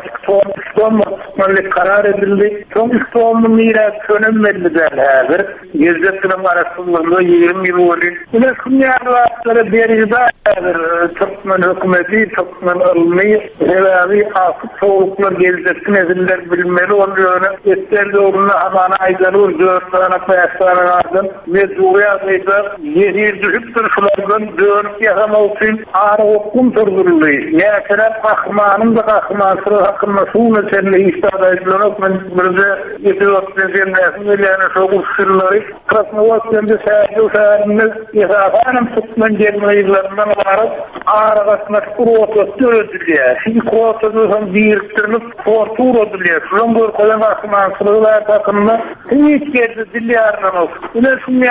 tohumluğu karar edildi. Son İstanbul'un miras önemi derler. Gezzetinin arasında 20 yıl oluyor. Yine sunyarlarları beride Türkmen hükümeti, Türkmen ilmi, hevavi afet soğuklar gezzetsin ezinler bilmeli oluyor. Esterli uğruna hemen aydalı 4 tane payaslarına ardın ve Duriyat'ta yehir düşüp duruşlardan 4 yaşam olsun ağrı hukum turduruluyor. Mesela Akman'ın da Akman'sırı hakkında suğunu seninle istada edilerek ben burada Etiyopia'nın cennetin çok uçuşları Krasnovod'dan da sahilinde İsafanın Türkmen gelmeyizlerinden varıp ağrıqasına kurotası ödülüyor. Şimdi kurotası biriktirilip tortur ödülüyor. Şunun bir koyan Akman'sırılar hakkında hiç geldi dilyarından olsun. Yine şunu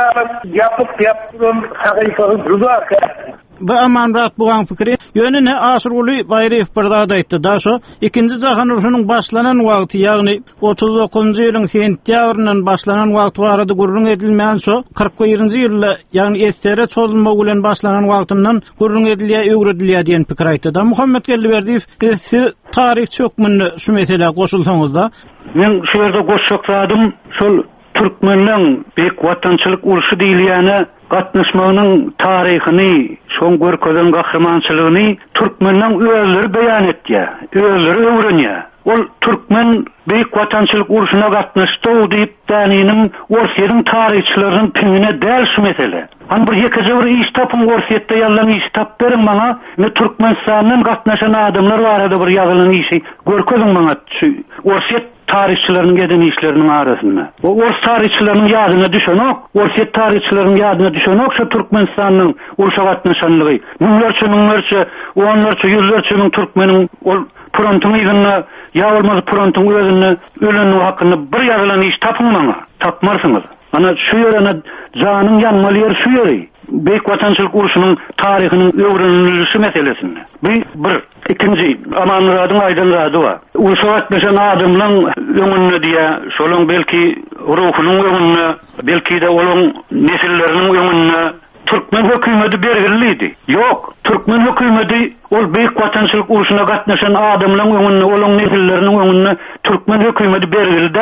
yaptığım sayfası güzel. Bu aman rahat buğan fikri yönüne Asırguli Bayriyev bardağda etti. Daha so, ikinci Cahan Ursu'nun başlanan vakti, yani 39. yılın sentyavrından başlanan vakti varada gurrun edilmeyen so, 41. yılla, yani estere çolunma ulen başlanan vaktinden gurrun ediliye, öğrediliye diyen fikir aytti. Da Muhammed Gelliverdiyev, tarih çökmünü şu mesele koşultanızda. Ben şu yerde koşakladım, sol Türkmenlerin büyük vatançılık ursu deyiliyana katnaşmağının tarihini, son görközen kahramançılığını Türkmenlerin üyeleri beyan etdi. Üyeleri öğreniyor. Ol Türkmen büyük vatançılık ursuna katnaştı deyip daninin Orsiye'nin tarihçilerinin pinine değil şu mesele. Han bir yekizavır istapın Orsiyet'te yalan istap verin bana ve Türkmenistan'ın katnaşan adamlar var arada bir yazılan işi. Görközen bana Orsiyet tarihçilerin geden işlerinin arasında. Ors tarihçilerin yadına düşen ok, Orsiyet tarihçilerin yadına düşen ok, şu Türkmenistan'ın ursa katnaşanlığı. Münlerçe, onlarca, yüzlerce min Türkmenin Prontun izini, ya olmaz Prontun özünü, ölünün hakkında bir yazılan iş tapın bana. Tapmarsınız. Ana şu yerine canın yanmalı yer şu yeri. Büyük vatançılık ursunun tarihinin öğrenilmesi meselesinde. Bir. İkinci, aman radın aydın radı var. Ursu atmışan adımın önünü diye, solun belki ruhunun önünü, belki de onun nesillerinin önünü, Türkmen hükümeti belirliydi. Yok, Türkmen hükümeti ol büyük vatançılık ursuna katnaşan adamların önünü, onun nesillerinin önünü Türkmen hükümeti belirli değil.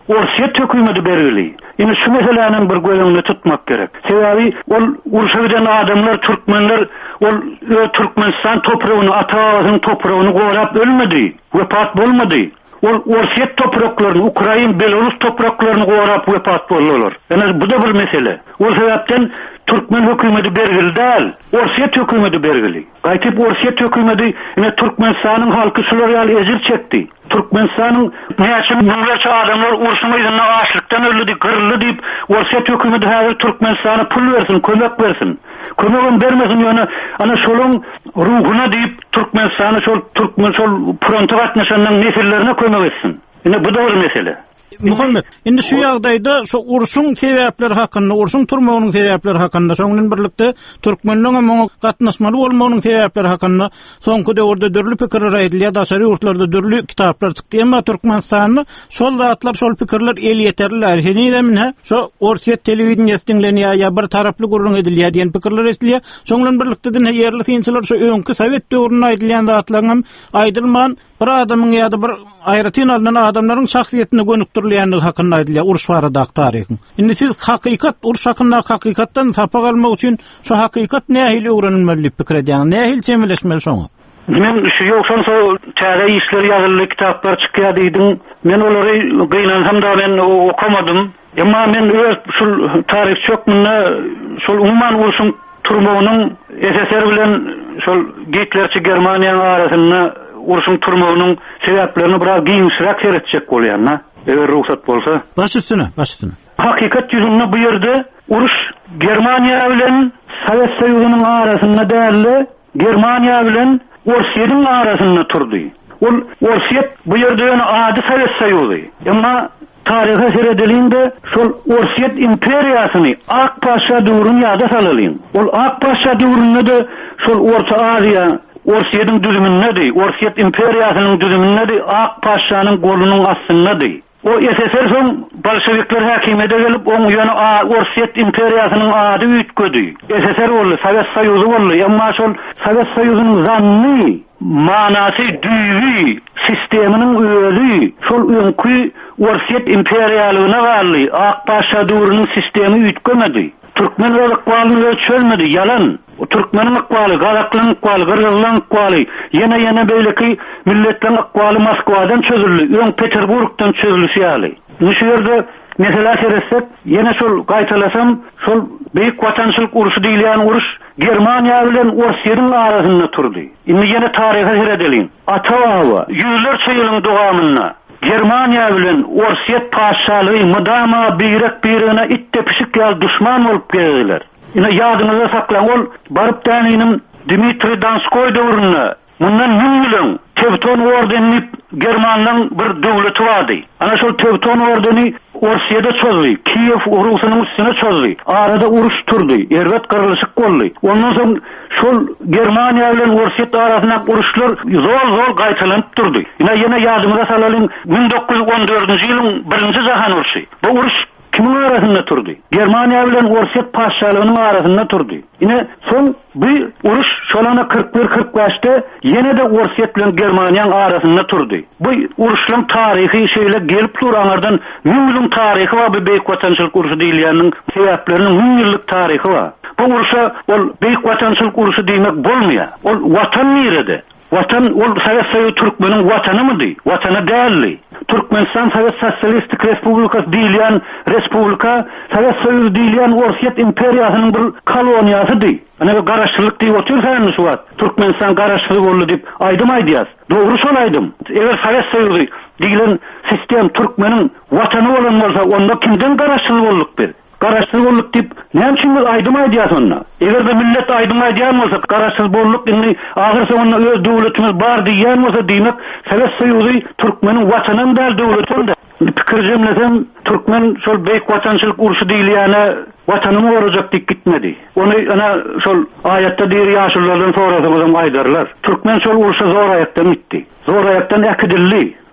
Orsiýet hökümeti bergili. Ine şu meselelerin bir gözüňde tutmak gerek. Sebebi ol uruşa giden adamlar, türkmenler, ol Türkmenistan topragyny, ata-babasynyň topragyny gorap ölmedi, wepat bolmady. Ol Orsiýet topraklaryny, Ukraina, Belarus topraklaryny gorap wepat bolýarlar. Ene bu da bir mesele. O sebäpden Türkmen hökümeti bergili däl, Orsiýet hökümeti bergili. Gaýtyp Orsiýet hökümeti ine Türkmenistanyň halky şular ýaly ezil çekdi. Türkmenistanyň näçe miňlerçe adamlar uruşma ýerine açlykdan öldi, gyryldy diýip Orsiýet hökümeti häzir Türkmenistana pul bersin, kömek bersin. Kömegin bermesin ýöne ana şoluň ruhuna diýip Türkmenistany şol türkmen şol fronta gatnaşanyň neferlerine kömek etsin. Ine bu da bir mesele. Muhammed, indi şu ýagdaýda şu uruşuň sebäpleri hakynda, uruşuň turmagynyň sebäpleri hakynda, şoňdan birlikde türkmenliň hem gatnaşmaly bolmagynyň sebäpleri hakynda soňky döwürde dürli pikirler aýdylýar, daşary ýurtlarda dürli kitaplar çykdy, emma Türkmenistanyny şol zatlar, şol pikirler el ýeterler. Hene minä şu Orsiýet telewizionyny dinlenýär, ýa bir taraply gurrun edilýär diýen pikirler esliýär. Şoňdan birlikde dinle ýerli synçylar şu öňkü Sowet döwründe aýdylýan zatlaryň hem aýdylman bir adamyň ýa-da bir aýratyn alynan adamlaryň şahsiýetini gönükdirýänligi hakynda aýdylýar uruş barada taryhy. Indi siz hakykat, uruş hakynda hakykatdan sapa galmak üçin şu hakykat nähili öwrenilmeli pikir edýän, nähili çemeleşmeli şoňa? Men şu ýoksan so täze işler ýazyly kitaplar çykýar diýdim. Men olary gynlansam da men okumadym. Emma men öz şol taryh çökmünde şol umman uruşyň turmagynyň SSR bilen şol Hitlerçi Germaniýanyň arasynda uruşyň turmagynyň sebäplerini biraz giňişirek seretjek bolýarna. Eger ruhsat bolsa. Baş üstüne. Hakykat ýüzünde bu ýerde uruş Germaniýa bilen Sowet Soýuzynyň arasynda däli, Germaniýa bilen Orsiýetin arasynda turdy. Ol Orsiýet bu ýerde ady Sowet Soýuzy. Emma taryha seredilinde şol Orsiýet imperiýasyny Akpaşa döwrüne ýada salylyn. Ol Akpaşa döwründe de şol Orta Aziýa Orsiýetiň düzümindedi, Orsiýet imperiýasynyň düzümindedi, Akpaşanyň golunyň astyndadı. O SSR soň bolşewikler häkimete gelip oň ýöne Orsiýet imperiýasynyň ady üýtgedi. SSR boldy, Sowet Soýuzy boldy, emma şol Sowet Soýuzynyň zanny manasy düýbi sisteminiň öýeli şol öňkü Orsiýet imperiýalygyna garly Akpaşa döwrüniň sistemi üýtgemedi. Türkmenler ykbalyny çölmedi, ýalan. O Türkmenin ykbaly, Gazaklyň ykbaly, Gürjistan ykbaly, ýene beýleki milletleriň ykbaly Moskwadan çözüldi, öň Peterburgdan çözülýär ýaly. Şu ýerde mesele seretsek, ýene şol gaýtalasam, şol beýik watançylyk uruşy diýilen uruş Germaniýa bilen Orsiýetiň arasynda turdy. Indi ýene taryha seredilin. Ata-baba ýüzlerçe ýylyň dowamynda Germaniýa bilen Orsiýet paşalygy mydama birine ittepişik ýal düşman bolup geldiler. Ine ýadyňyzda saklan, ol baryp täninim Dmitri Donskoy döwründe mundan 100 ýyl Tevton ordenini Germanyň bir döwleti bardy. Ana şol Tevton ordeni Orsiýede çözdi, Kiýew urusynyň üstüne çözdi. Arada uruş turdy, erwet gyrylşyk boldy. Ondan soň şol Germaniýa bilen Orsiýet arasyna uruşlar zor gaýtalanyp turdy. Ýene ýadyňyza salalım 1914-nji ýylyň 1-nji jahan uruşy. Bu uruş kimin arasynda turdy? Germaniýa bilen Orsiýet paşalygynyň arasynda turdy. Ine soň bu uruş şolana 41-45-de ýene de Orsiýet bilen Germaniýanyň arasynda turdy. Bu uruşlaryň taryhy şeýle gelip duranlardan 100 ýyl taryhy we bu beýik watançylyk uruşy diýilýäniniň sebäpleriniň 100 ýyllyk taryhy bar. Bu uruşa ol beýik watançylyk uruşy diýmek bolmaýar. Ol watan nerede? Watan ol Sowet Soýuzy türkmeniň watanymydy? Watany däldi. Türkmenistan Sowet Sosialistik Respublikasy diýilen respublika, Sowet Soýuzy diýilen Orsiýet imperiýasynyň bir koloniýasydy. Ana bu garaşçylyk diýip otursaňyz şu wagt. Türkmenistan garaşçylyk boldy diýip aýdym aýdýas. Dogry şol aýdym. Eger Sowet Soýuzy diýilen sistem türkmeniň watany bolan bolsa, onda kimden garaşçylyk boldyk ber? Garaşsyz bolduk diýip näçin aýdym aýdýas onda? Eger de millet aýdym aýdýan bolsa, garaşsyz bolduk indi ahyr sonunda öz döwletimiz bar diýen bolsa diýmek, Sowet Soýuzy türkmeniň watanyň da döwletinde. Pikir jemlesem, türkmen şol beýik watançylyk uruşy diýilýäne watanymy gorajak diýip gitmedi. Ony ana şol aýatda diýir ýaşullardan sonra da aýdarlar. Türkmen şol uruşa zor aýatdan gitdi. Zor aýatdan äkidildi.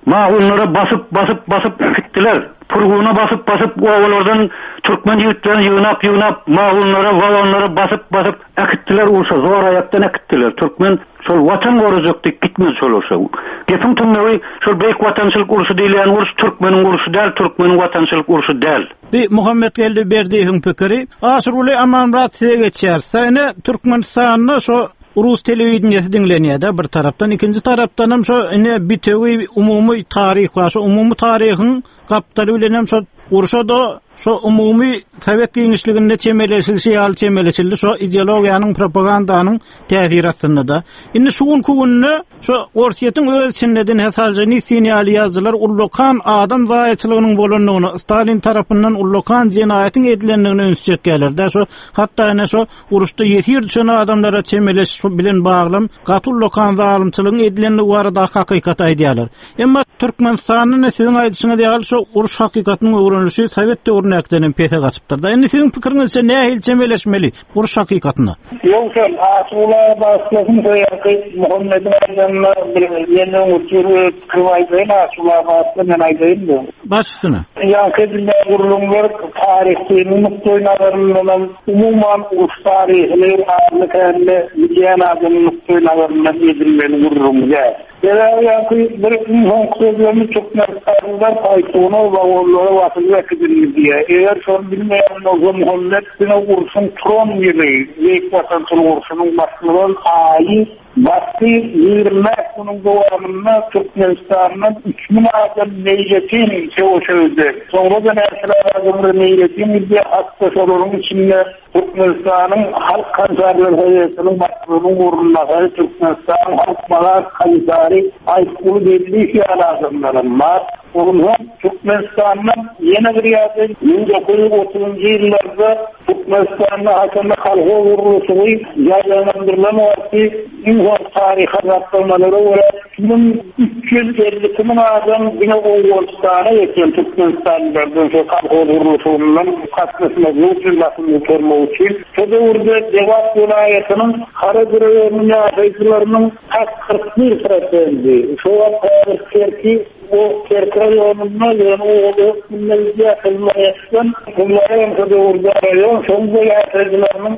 mağullara basıp akıttılar. Purguna basıp ovalardan Türkmen yiğitlerini yığınap mağullara, vagonlara basıp akıttılar olsa, zor ayaktan akıttılar. Türkmen sol vatan koruyacak dik gitmez sol olsa. Gepim tümlevi sol beyik vatançılık ursu deyleyen urus Türkmenin urusu del, Türkmenin vatançılık urusu del. Muhammed geldi berdiğin pikiri. Asruli Amanrat size geçer. Sayını Türkmenistan'na so Rus televizyonda dinleniyor da bir taraftan, ikinci taraftan hem so ne bitevi umumi tarih var. So umumi tarihin kaptarı bilen hem so ursa da so umumi Sovet genişliğinde çemelesildi so ideologiyanın propagandanın tesir aslında da. Indi şuun kugunnu so ortiyetin ölçünledin hesarcani sinyali yazılar ullokan adam zayıflığının bolunduğunu Stalin tarafından ullokan cinayetin edilenliğini önsücek gelirdi. So hatta ne so uruşta yetir düşen adamlara çemeleş bilen bağlam katullokan zalimçilığın edilenliği var da hakikat aydiyalar. Ama Türkmenistan'ın sizin aydısına deyal so uruş hakikatinin öğrenilişi Sovet örneklenen pete kaçıptır da. Yani sizin fikrinizce ne hilçemeleşmeli uruş hakikatına? Yoksa Asula başlasın sayarki Muhammed'in aydanına yeni uçuru kıvaydayın Asula başlasın aydayin bu. Başlasın. Yankı kurulumlar tarihini mutluynağlarından umuman uruş tarihini ağırlıklarında diyen adamın mutluynağlarından edilmeni kurulumlar. Yankı bir insan kısırlarını çok merkezler paytonu ve onlara vasıfı ekidildi diye. Eğer son bilmeyen o Muhammed bine ursun tron gibi büyük vatançılık ursunun başlığının ayı baskı 20 bunun doğamında Türkmenistan'ın 3000 adam meyletin sözde. Sonra da nesler meyletin bir hasta sorunun içinde Türkmenistan'ın halk kanserleri hayatının başlığının uğruna Türkmenistan'ın halk malar kanseri aykulu belli fiyalazımların var. Onun Türkmenistan'ın yeni bir yerde 1930 yıllarda Türkmenistan'ın hakkında kalho vuruluşu yayınlandırılan vakti İnsan tarihi anlatmaları ve 350 adam yine Oğuzstan'a yetiyor Türkmenistan'dan sonra kalho vuruluşundan katkısına yurtçılasını sorma için. Tabi orada Cevat vilayetinin Karagırı'nın yağdayıcılarının 41%. Şu an ki o Kerkrayon'una yani oğlu bunları yakınlayasın. Bunları en orada arayon sonunda yağdayıcılarının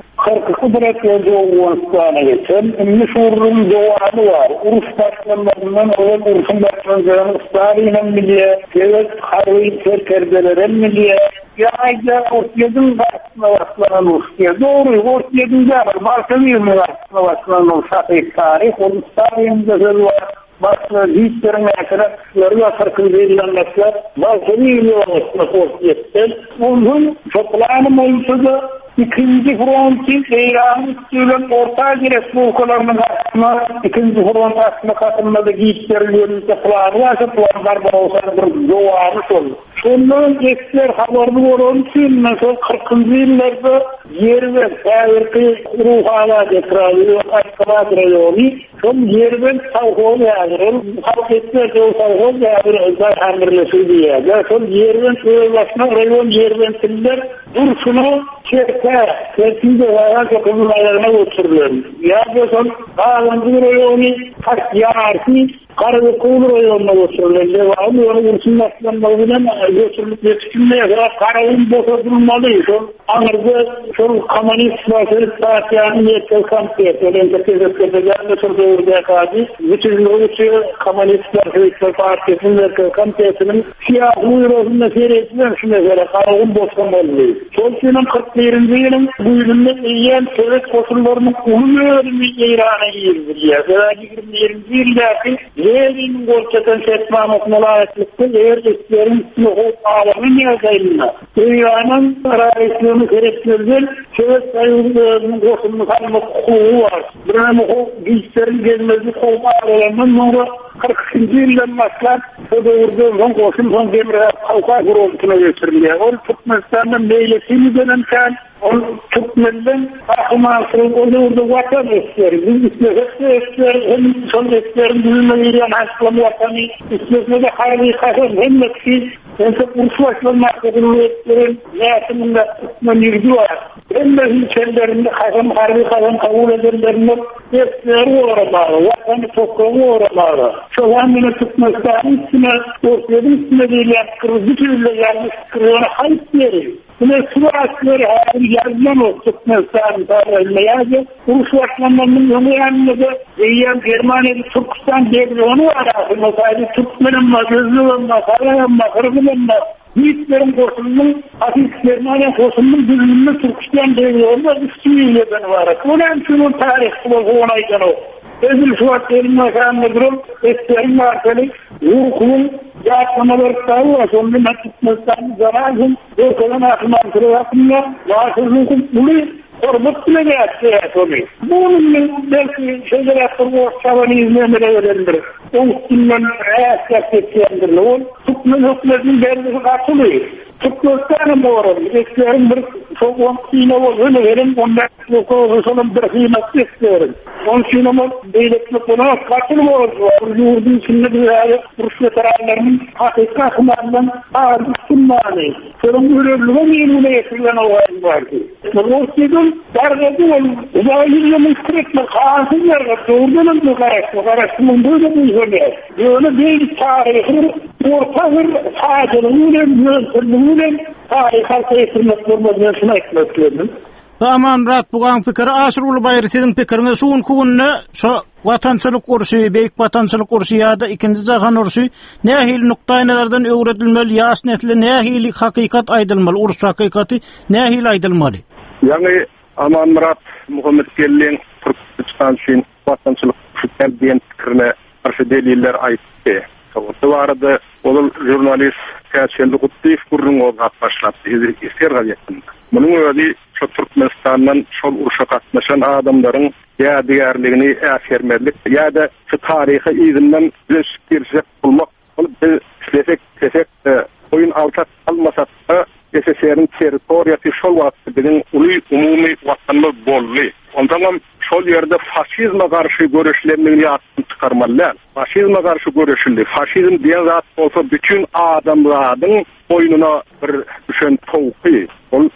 40% Oğuzstan'a geçen. Şuurun doğanı var. Urus başkanlarından olan Urus'un başkanlarının Stalin'in milliye, evet harbi kerkerdeleren milliye, ya ayda Ortiyad'ın karşısına başlanan Urus'ya. Doğru, Ortiyad'ın var. Markaniyon'un karşısına başlanan Urus'a tarih. Onun Stalin'in de söz var. Başka büyüklerin arkadaşları da farkında edilenmekler. Markaniyon'un Ortiyad'ın. Onun toplanım olsa da İkinci frontin İran'ın üstüyle Orta Respublikalarının aslında ikinci front aslında katılmadı giyiklerinin planı varsa planlar da olsa bir doğarmış olur. Sondan ekser haberli olan için mesela 40. yıllarda yer ve sahirki ruhala getiriliyor, aşkılat rayonu. Son yer ve savhol yağırır. Halk etler de o savhol yağırır. Zahanırlısı diye. Son yer ve başına rayon yer ve tiller durşunu Kerkinde varan kapının ayarına götürülüyor. Ya da son Ağlancı rayonu kaç yararki Karabı Kuğulu rayonuna götürülüyor. Devamlı onu vursun başlanmalıdan götürülüp yetişkinliğe kadar Karabı'nın boşadılmalı. Son Anır'da son Komünist Başarı Partiya'nın yetkili kampiyeti. Öyle tezeklerinde son doğruya karşı bütün uçuyor Komünist Başarı Partiyası'nın yetkili kampiyetinin siyah uyrosunda seyrettiler. Şimdi mesela Karabı'nın boşanmalı. Son 41. yılın bu yılında yiyen Sovet koşullarının ulumuyorum İran'a girdiriyor. Mesela 20. yıldaki Lenin'in golçatan setmamız mulayetlikte eğer isterin üstüne ağlamın yazayınlar. İran'ın arayışlarını gerektirdiğin Sovet sayılığının koşulunu kalmak hukuku var. Buranın o güçlerin gelmesi kol ağlamın sonra 40. yıldan başlar o doğurduğundan koşum son demirler kavga kurultuna götürülüyor. O Türkmenistan'dan meylesini dönemken o Türkmen'den ahımasının o doğurduğu vatan esleri. Biz istiyorsak hem son eslerin düğünle yürüyen hastalı vatanı istiyorsak da harbi kasım hem de hem de uluslaşma maksadının eslerin hayatında Türkmen yürüdü var. Emmesi kendilerini harbi kabul edenlerine dersleri uğramalı, vatanı toprağı uğramalı. Çoğanını tutmasının üstüne, dosyadın üstüne değil, kırıcı türlü yanlış kırığına hayıp yeri. Buna suratları yazılan o tutmasının tarihine yazı. Rus vatanlarının yolu yanında da Germanya'da Türkistan devri onu arasın. Mesela Türkmen'inle, Gözlüğünle, Karayan'la, Kırgın'la, Yiğitlerin koşulunun, hafif Germanya koşulunun düzgünlüğü Türkistan devri olma üstünlüğüyle var. O ne şunun tarihçi onaydan o. Ezil suatlerin makamında durum, eskilerin markalı, ruhunun yaklamaları sahibi var. Sonunda tutmasından zararın, ortadan akılmantırı yapınlar, vasızlıkın bulu, korumut bile de yaptı. Bunun belki şeyler yaptırma ortavanı izlemene verendir. O üstünden reaksiyat etkilendirli ol. Tutmanın hükümetin derdisi katılıyor. Tutmasından mı oranı? Eskilerin bir çok onçine ol. Öyle verin, ondan sonra bir kıymetli eskilerin. Onçine devletlik ona katılma oldu. Yurdun içinde bir ayet, Rusya taraflarının hakiki akımarından ağır sunmanı. Sorun ürünlüğü memnune getirilen olayım vardı. Rusya'nın dargası ol. Uzaylı'yla müşterekle kansız yargı. Doğrudan mı karıştı? Karıştımın böyle bir hürmet. Böyle bir tarihi orta bir sağcılığıyla, yönetiliğiyle tarih halka getirmek olmadığını şuna ekmekledim. Aman Murat bugan pikir Aşrul Bayrit'in pikirini suun kugunna şu vatançılık kursu, beyik vatançılık kursu ya da ikinci zahan kursu nehil nuktaynalardan öğretilmeli, yas netli nehil hakikat aydılmalı, urus hakikati nehil aydılmalı. Yani Aman Murat Muhammed Gelin Türkistan için vatançılık kursu diyen pikirine karşı deliller ayıttı. Bu arada onun jurnalist Kaçenli Kuttif kurrun olgat başlattı. İster gazetinde. Bunun öyle şu Türkmenistan'dan şol uruşa katlaşan adamların ya diğerliğini esermerlik ya da şu tarihi izinden bir bulmak bir tefek oyun altak almasak da SSR'nin teritoriyası şol vakti bizim umumi vatanlı bolli. Ondan şol yerde faşizme karşı görüşlerini yaptım çıkarmalılar. Faşizme karşı görüşüldü. Faşizm diye zat olsa bütün adamların boynuna bir düşen toğuki.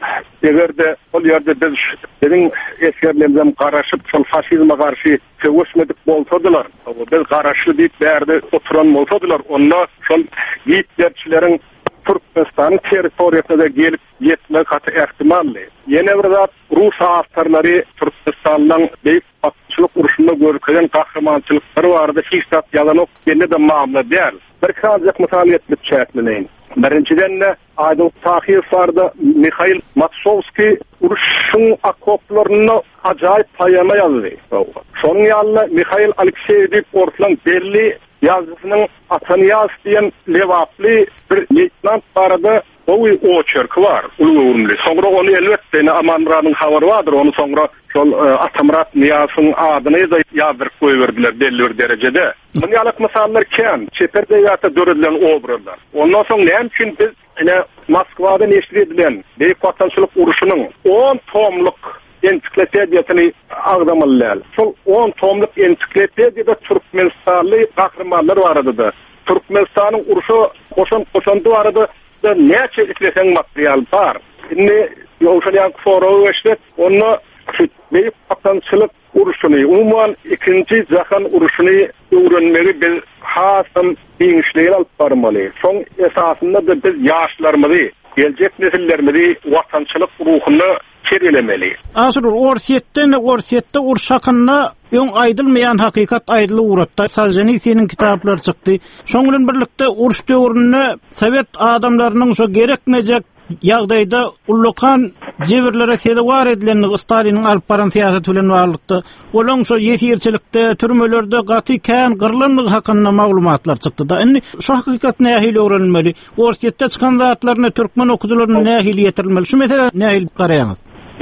Eğer de o yerde biz bizim eskerlerimizden karışıp şol faşizme karşı sevişmedik bolsadılar. Biz karşı deyip değerde oturan bolsadılar. Onlar şol yiğitlerçilerin Türkmenistan'ın teritoriyasına da gelip yetmek katı ihtimalli. Yine bir zat Rus askerleri Türkmenistan'dan beyik bakçılık uruşunda görülen kahramançılıkları vardı. Hiçbir yalan yok. Yine de mamla değil. Bir kazak misal etmek çekleneyin. Birinciden de Aydın Tahir vardı. Mikhail Matsovski uruşun akoplarını acayip payama yazdı. Son yanına Mikhail Alekseyeviç ortadan belli yazısının Ataniyas diyen levaplı bir leytenant vardı. O çörkü var. Ulu sonra onu elbette Aman Murat'ın havarı vardır. Onu sonra Atamurat Niyaz'ın adını da yazdırıp koyuverdiler belli bir derecede. Bunyalık misallar ken, çeperde yata dörüdülen obralar. Ondan sonra ne için biz Moskva'da neşri edilen Beyik Vatançılık uruşunun 10 tomluk ensiklopediyasını ağzamalılar. Sol 10 tomluk ensiklopediyada Türkmenistanlı kahramanlar vardı da. Türkmenistan'ın uruşu koşandı vardı da ne çeşitlesen materyal var. Şimdi Yavşalayan Foroğu işte onu Beyik Vatançılık uruşunu, umuman ikinci Zahan uruşunu öğrenmeyi biz hasım bilinçliğine alıp varmalı. Son esasında da biz yaşlarımızı, gelecek nesillerimizi vatançılık ruhunu kerilemeli. Asrul orsiyette ursakınna ön aydılmayan hakikat aydılı uğratta. Salzeni senin kitaplar çıktı. Şongun birlikte urs dövrünü Sovet adamlarının so gerekmeyecek yağdayda ullukan cevirlere tedavar edilen Stalin'in alp paran siyaset ulen varlıkta. Olan so yetirçilikte, türmelerde gati kayan gırlanlığı hakkında maglumatlar çıktı da. Şu hakikat nehil öğrenilmeli. Orsiyette çıkan zatlarına Türkmen okucularının nehil yetirilmeli. Şu mesela nehil karayanız.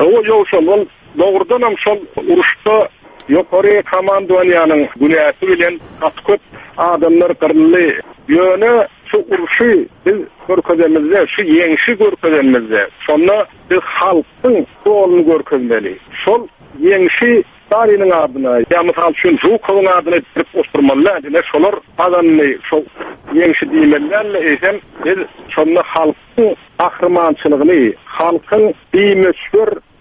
O doğrudan şol uruşta yukarı komandovanyanın günahı bilen atkut adamlar kırıldı. Yönü şu uruşu biz görkezemizde, şu yenişi görkezemizde. Sonra biz halkın rolunu görkezmeli. Şol yenişi Stalin'in adına, ya misal şu Zhukov'un adına dirip oturmalılar. Ne şolar adamını, şu yenişi diyemelerle ezen biz sonra halkın kahramançılığını, halkın bir meşhur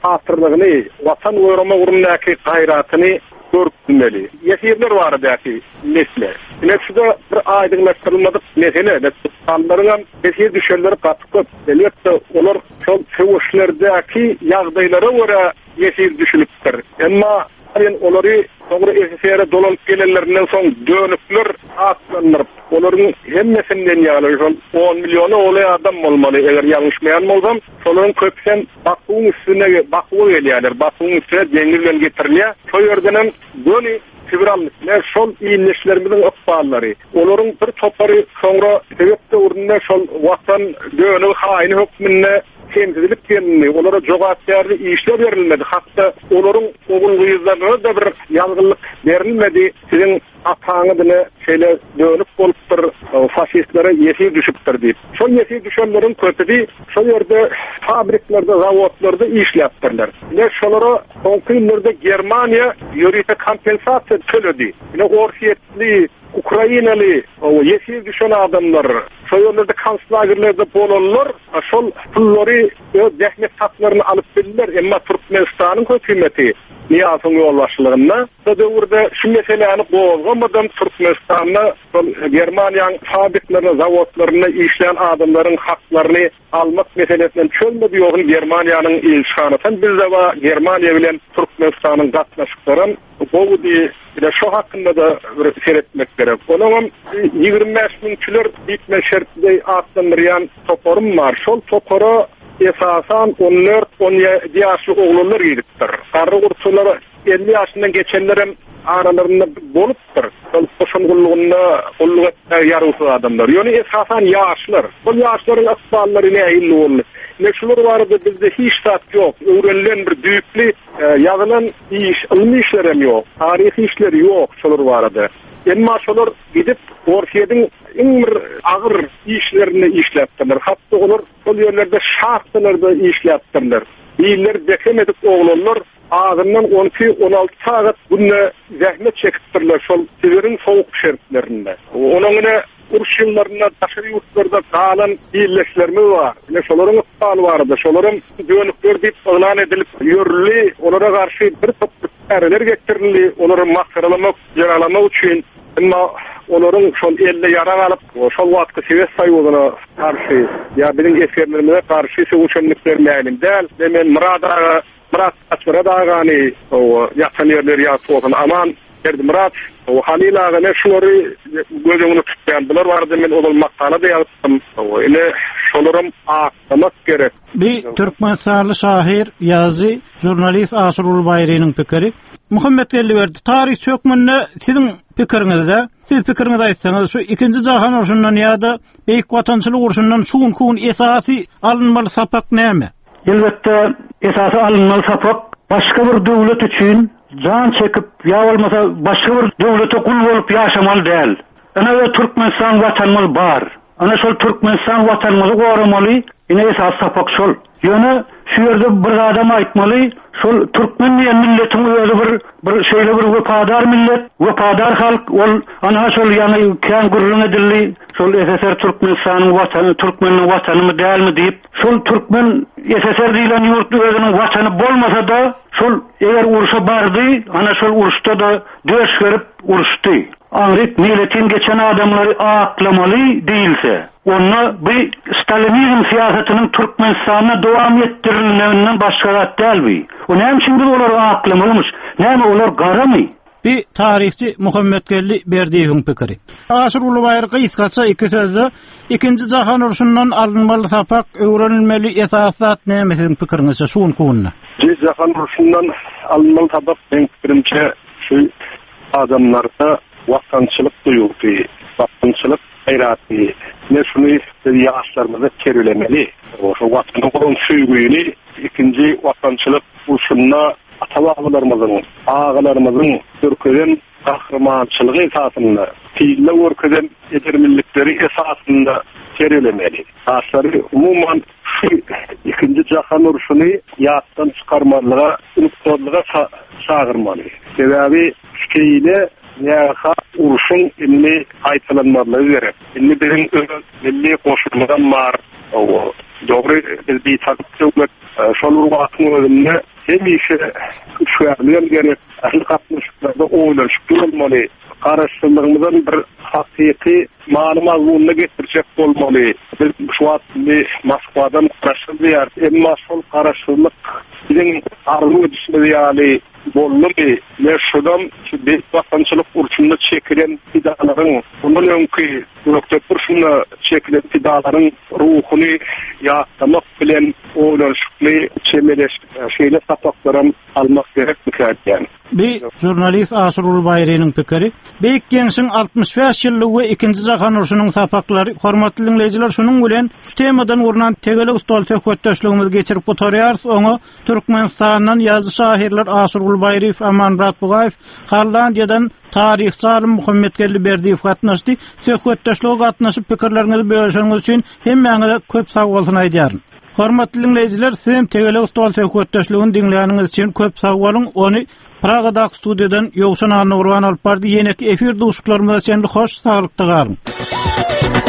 hatırlığını, vatan uğrama uğrundaki gayratını görmeli. Yesirler var daki mesele. Mesele bir aydınlaştırılmadık mesele. Sanlarına yesir düşenleri katkı. Elbette onlar çok sevişlerdeki yağdaylara göre yesir düşünüptür. Ama onları sonra SSR'e dolanıp gelenlerinden son dönüpler atlanır. Onların hemmesinden yağlar. 10 milyonu olay adam olmalı. Eğer yanlışmayan olsam, onların köpsen bakığın üstüne bakığı geliyorlar. Bakığın üstüne dengirlen getiriliyor. O yerden dönü Sivranlık, ne sol iyileşlerimizin ıkbalları. Onların bir topları sonra sebepte uğrunda sol vatan dönü haini hükmünde temizlik kendini, onlara cevaplarlı işler verilmedi. Hatta onların oğul kıyızlarına da bir yalgınlık verilmedi. Sizin atağını bile şeyle dönüp oluptur, faşistlere yesir düşüptür deyip. Son yesir düşenlerin kötü son yerde fabriklerde, zavodlarda işleyaptırlar. Yine şolara son yıllarda Germanya yörüte kompensasyon töledi. Yine orsiyetli, Ukraynalı, yesir düşen adamlar, soyunlarda kanslagerlerde bolollar, sol pulları, zahmet tatlarını alıp bilirler. Ama Türkmenistan'ın hükümeti Niyaz'ın yollaşılığında da burada şu meseleyi bozulmadan Türkmenistan'da Germanya'nın fabriklerine, zavodlarına işleyen adamların haklarını almak meselesinden çölmedi yoğun Germanya'nın ilişkanıtan. Biz de var Germanya bilen Türkmenistan'ın katlaşıkların bu diye şu hakkında da seyretmek gerek. Onun 25 binçiler bitme şertinde atlandıran toporum var. Sol topora esasan 14-17 yaşlı oğlanlar gidiptir. Karı kurtuları 50 yaşından geçenlerin aralarında boluptur. Koşungulluğunda kulluk yarısı adamlar. Yani esasan yaşlılar. Bu yaşların akbalları ne illi olur. Neşular vardı bizde hiç tat yok. Öğrenilen bir büyüklü yazılan iş, ilmi işlerim yok. Tarihi işleri yok. Şular vardı. Ama şular gidip Orfiyedin en bir ağır işlerini işlettiler. Hatta olur o yerlerde şahtılarda işlettiler. İyiler beklemedik oğlanlar ağzından 12-16 saat bununla zahmet çekittirler. Şol siverin soğuk şertlerinde. Onunla Urş yıllarında taşırı yurtlarda kalan iyileşlerimiz var. Yine şoların ıkbalı vardı. Şoların dönükler deyip ılan edilip yürürlü, onlara karşı bir toplu ereler getirildi. Onları mahkıralamak, yaralamak için. Ama onların şol elle yara alıp, şol vatkı seves sayılığına karşı, ya bizim eskerlerimize karşı sevuşenlikler meğlim değil. Demen Murat Açmara dağani, yaksan yerleri yatsı olsun. Aman, Murat, o Halil ağa ne şunları gözümünü tutmayan bular vardı, men olul maktala da yaptım. Ile şolarım ağlamak gerek. Bir Türkmenistanlı şahir, yazı, jurnalist Asır Ulbayri'nin pikiri. Muhammed Gelliverdi, tarih çökmünde sizin pikirinizde, siz pikirinizde aytsanız, şu 2. Jahan Urşundan ya da Beyik Vatançılık Urşundan şuun esası alınmalı sapak näme? Elbette esası alınmalı sapak başka bir devlet için can çekip ya olmasa başka bir devlete kul olup yaşamalı değil. Ana Türkmenistan vatanmalı bar. Ana şol Türkmenistan vatanmalı korumalı. Yine esas sapak şol. Yani şu yerde bir adam aytmalı. Şol Türkmen diye milletin özü bir şöyle bir vefadar millet, vefadar halk ol. Ana şol yani kan gurrun edilli. Şol SSR Türkmenistan'ın vatanı, Türkmen'in vatanı mı değil mi deyip. Şol Türkmen SSR deyilen yurtlu özünün vatanı bolmasa da şol eğer uruşa bardı, ana şol uruşta da döş verip uruştu. Anrit milletin geçen adamları aklamalı değilse, onu bir Stalinizm siyasetinin Türkmenistan'a devam ettirilmesinden başka değil mi? O neyim şimdi onlar aklamalımış? Neyim onlar gara mı? Bir tarihçi Muhammed Gelli berdiğin pikiri. Asır Ulubayır kıyıskatsa iki sözde 2. Jahan Urşundan alınmalı sapak öğrenilmeli esasat neymesin pikirinizce şuun kuğunna? 2. Jahan Urşundan alınmalı sapak ben pikirimce şu adamlarda vatançılık duyuldu, vatançılık hayratı, ne şunu yaşlarımıza kerülemeli. O vatanın kolun süygüyünü 2. vatançılık Urşunna atalarımızın, ağalarımızın Türk'ün kahramançılığı esasında, fiille orkeden yeterlilikleri esasında kerülemeli. Asları umuman şu 2. Jahan Urşunu yattan çıkarmalığa, unutmalığa çağırmalı. Sebebi fiile Neyha uruşun ilmi aytalanmalığı gerek. İlmi bizim milli koşulmadan var. Doğru bir takip şol wagtyň özünde hemişe şuýarlyň gerek ahly gatnaşyklarda oýnaşyp bolmaly. Garaşdyrmagymyzdan bir hakyky maglumatly getirjek bolmaly. Biz şu wagtda Moskwadan garaşdyrýar. Emma şol garaşdyrmak biziň arzuwy düşünýärli bolmaly. Ne şodan bir watançylyk urşunda çekilen idalaryň, ondan öňki doktor urşunda çekilen idalaryň ruhuny ýatlamak bilen oýnaşykly çemeleş şeýle sapaklaryň almak gerek diýär. Bir jurnalist Asrul Bayrynyň pikiri, Beýik Geňsiň 65 ýyllygy ikinji jahan urşunyň sapaklary, hormatly dinleýijiler, şunyň bilen şu temadan urnan tegelik stol söhbetdeşligimiz geçirip oturýarys. Oňa Türkmenistandan ýazgy şairler Asrul Bayry, Amanrat Bugaýew, Harlandiýadan tarih salim Muhammed Gelliberdiýew gatnaşdy. Söhbetdeşlige gatnaşyp pikirlerinizi bölüşýäňiz üçin hemmeňize köp sag bolsun aýdýaryn. Hormatly dinleýijiler, siz tegelik stol söhbetdeşligini dinleýäniňiz üçin köp sag bolun. Ony Praga'da studiyadan Ýowşan Anurwan alyp bardy. Ýene efir duşuklarymyza sen hoş saglykda galyn.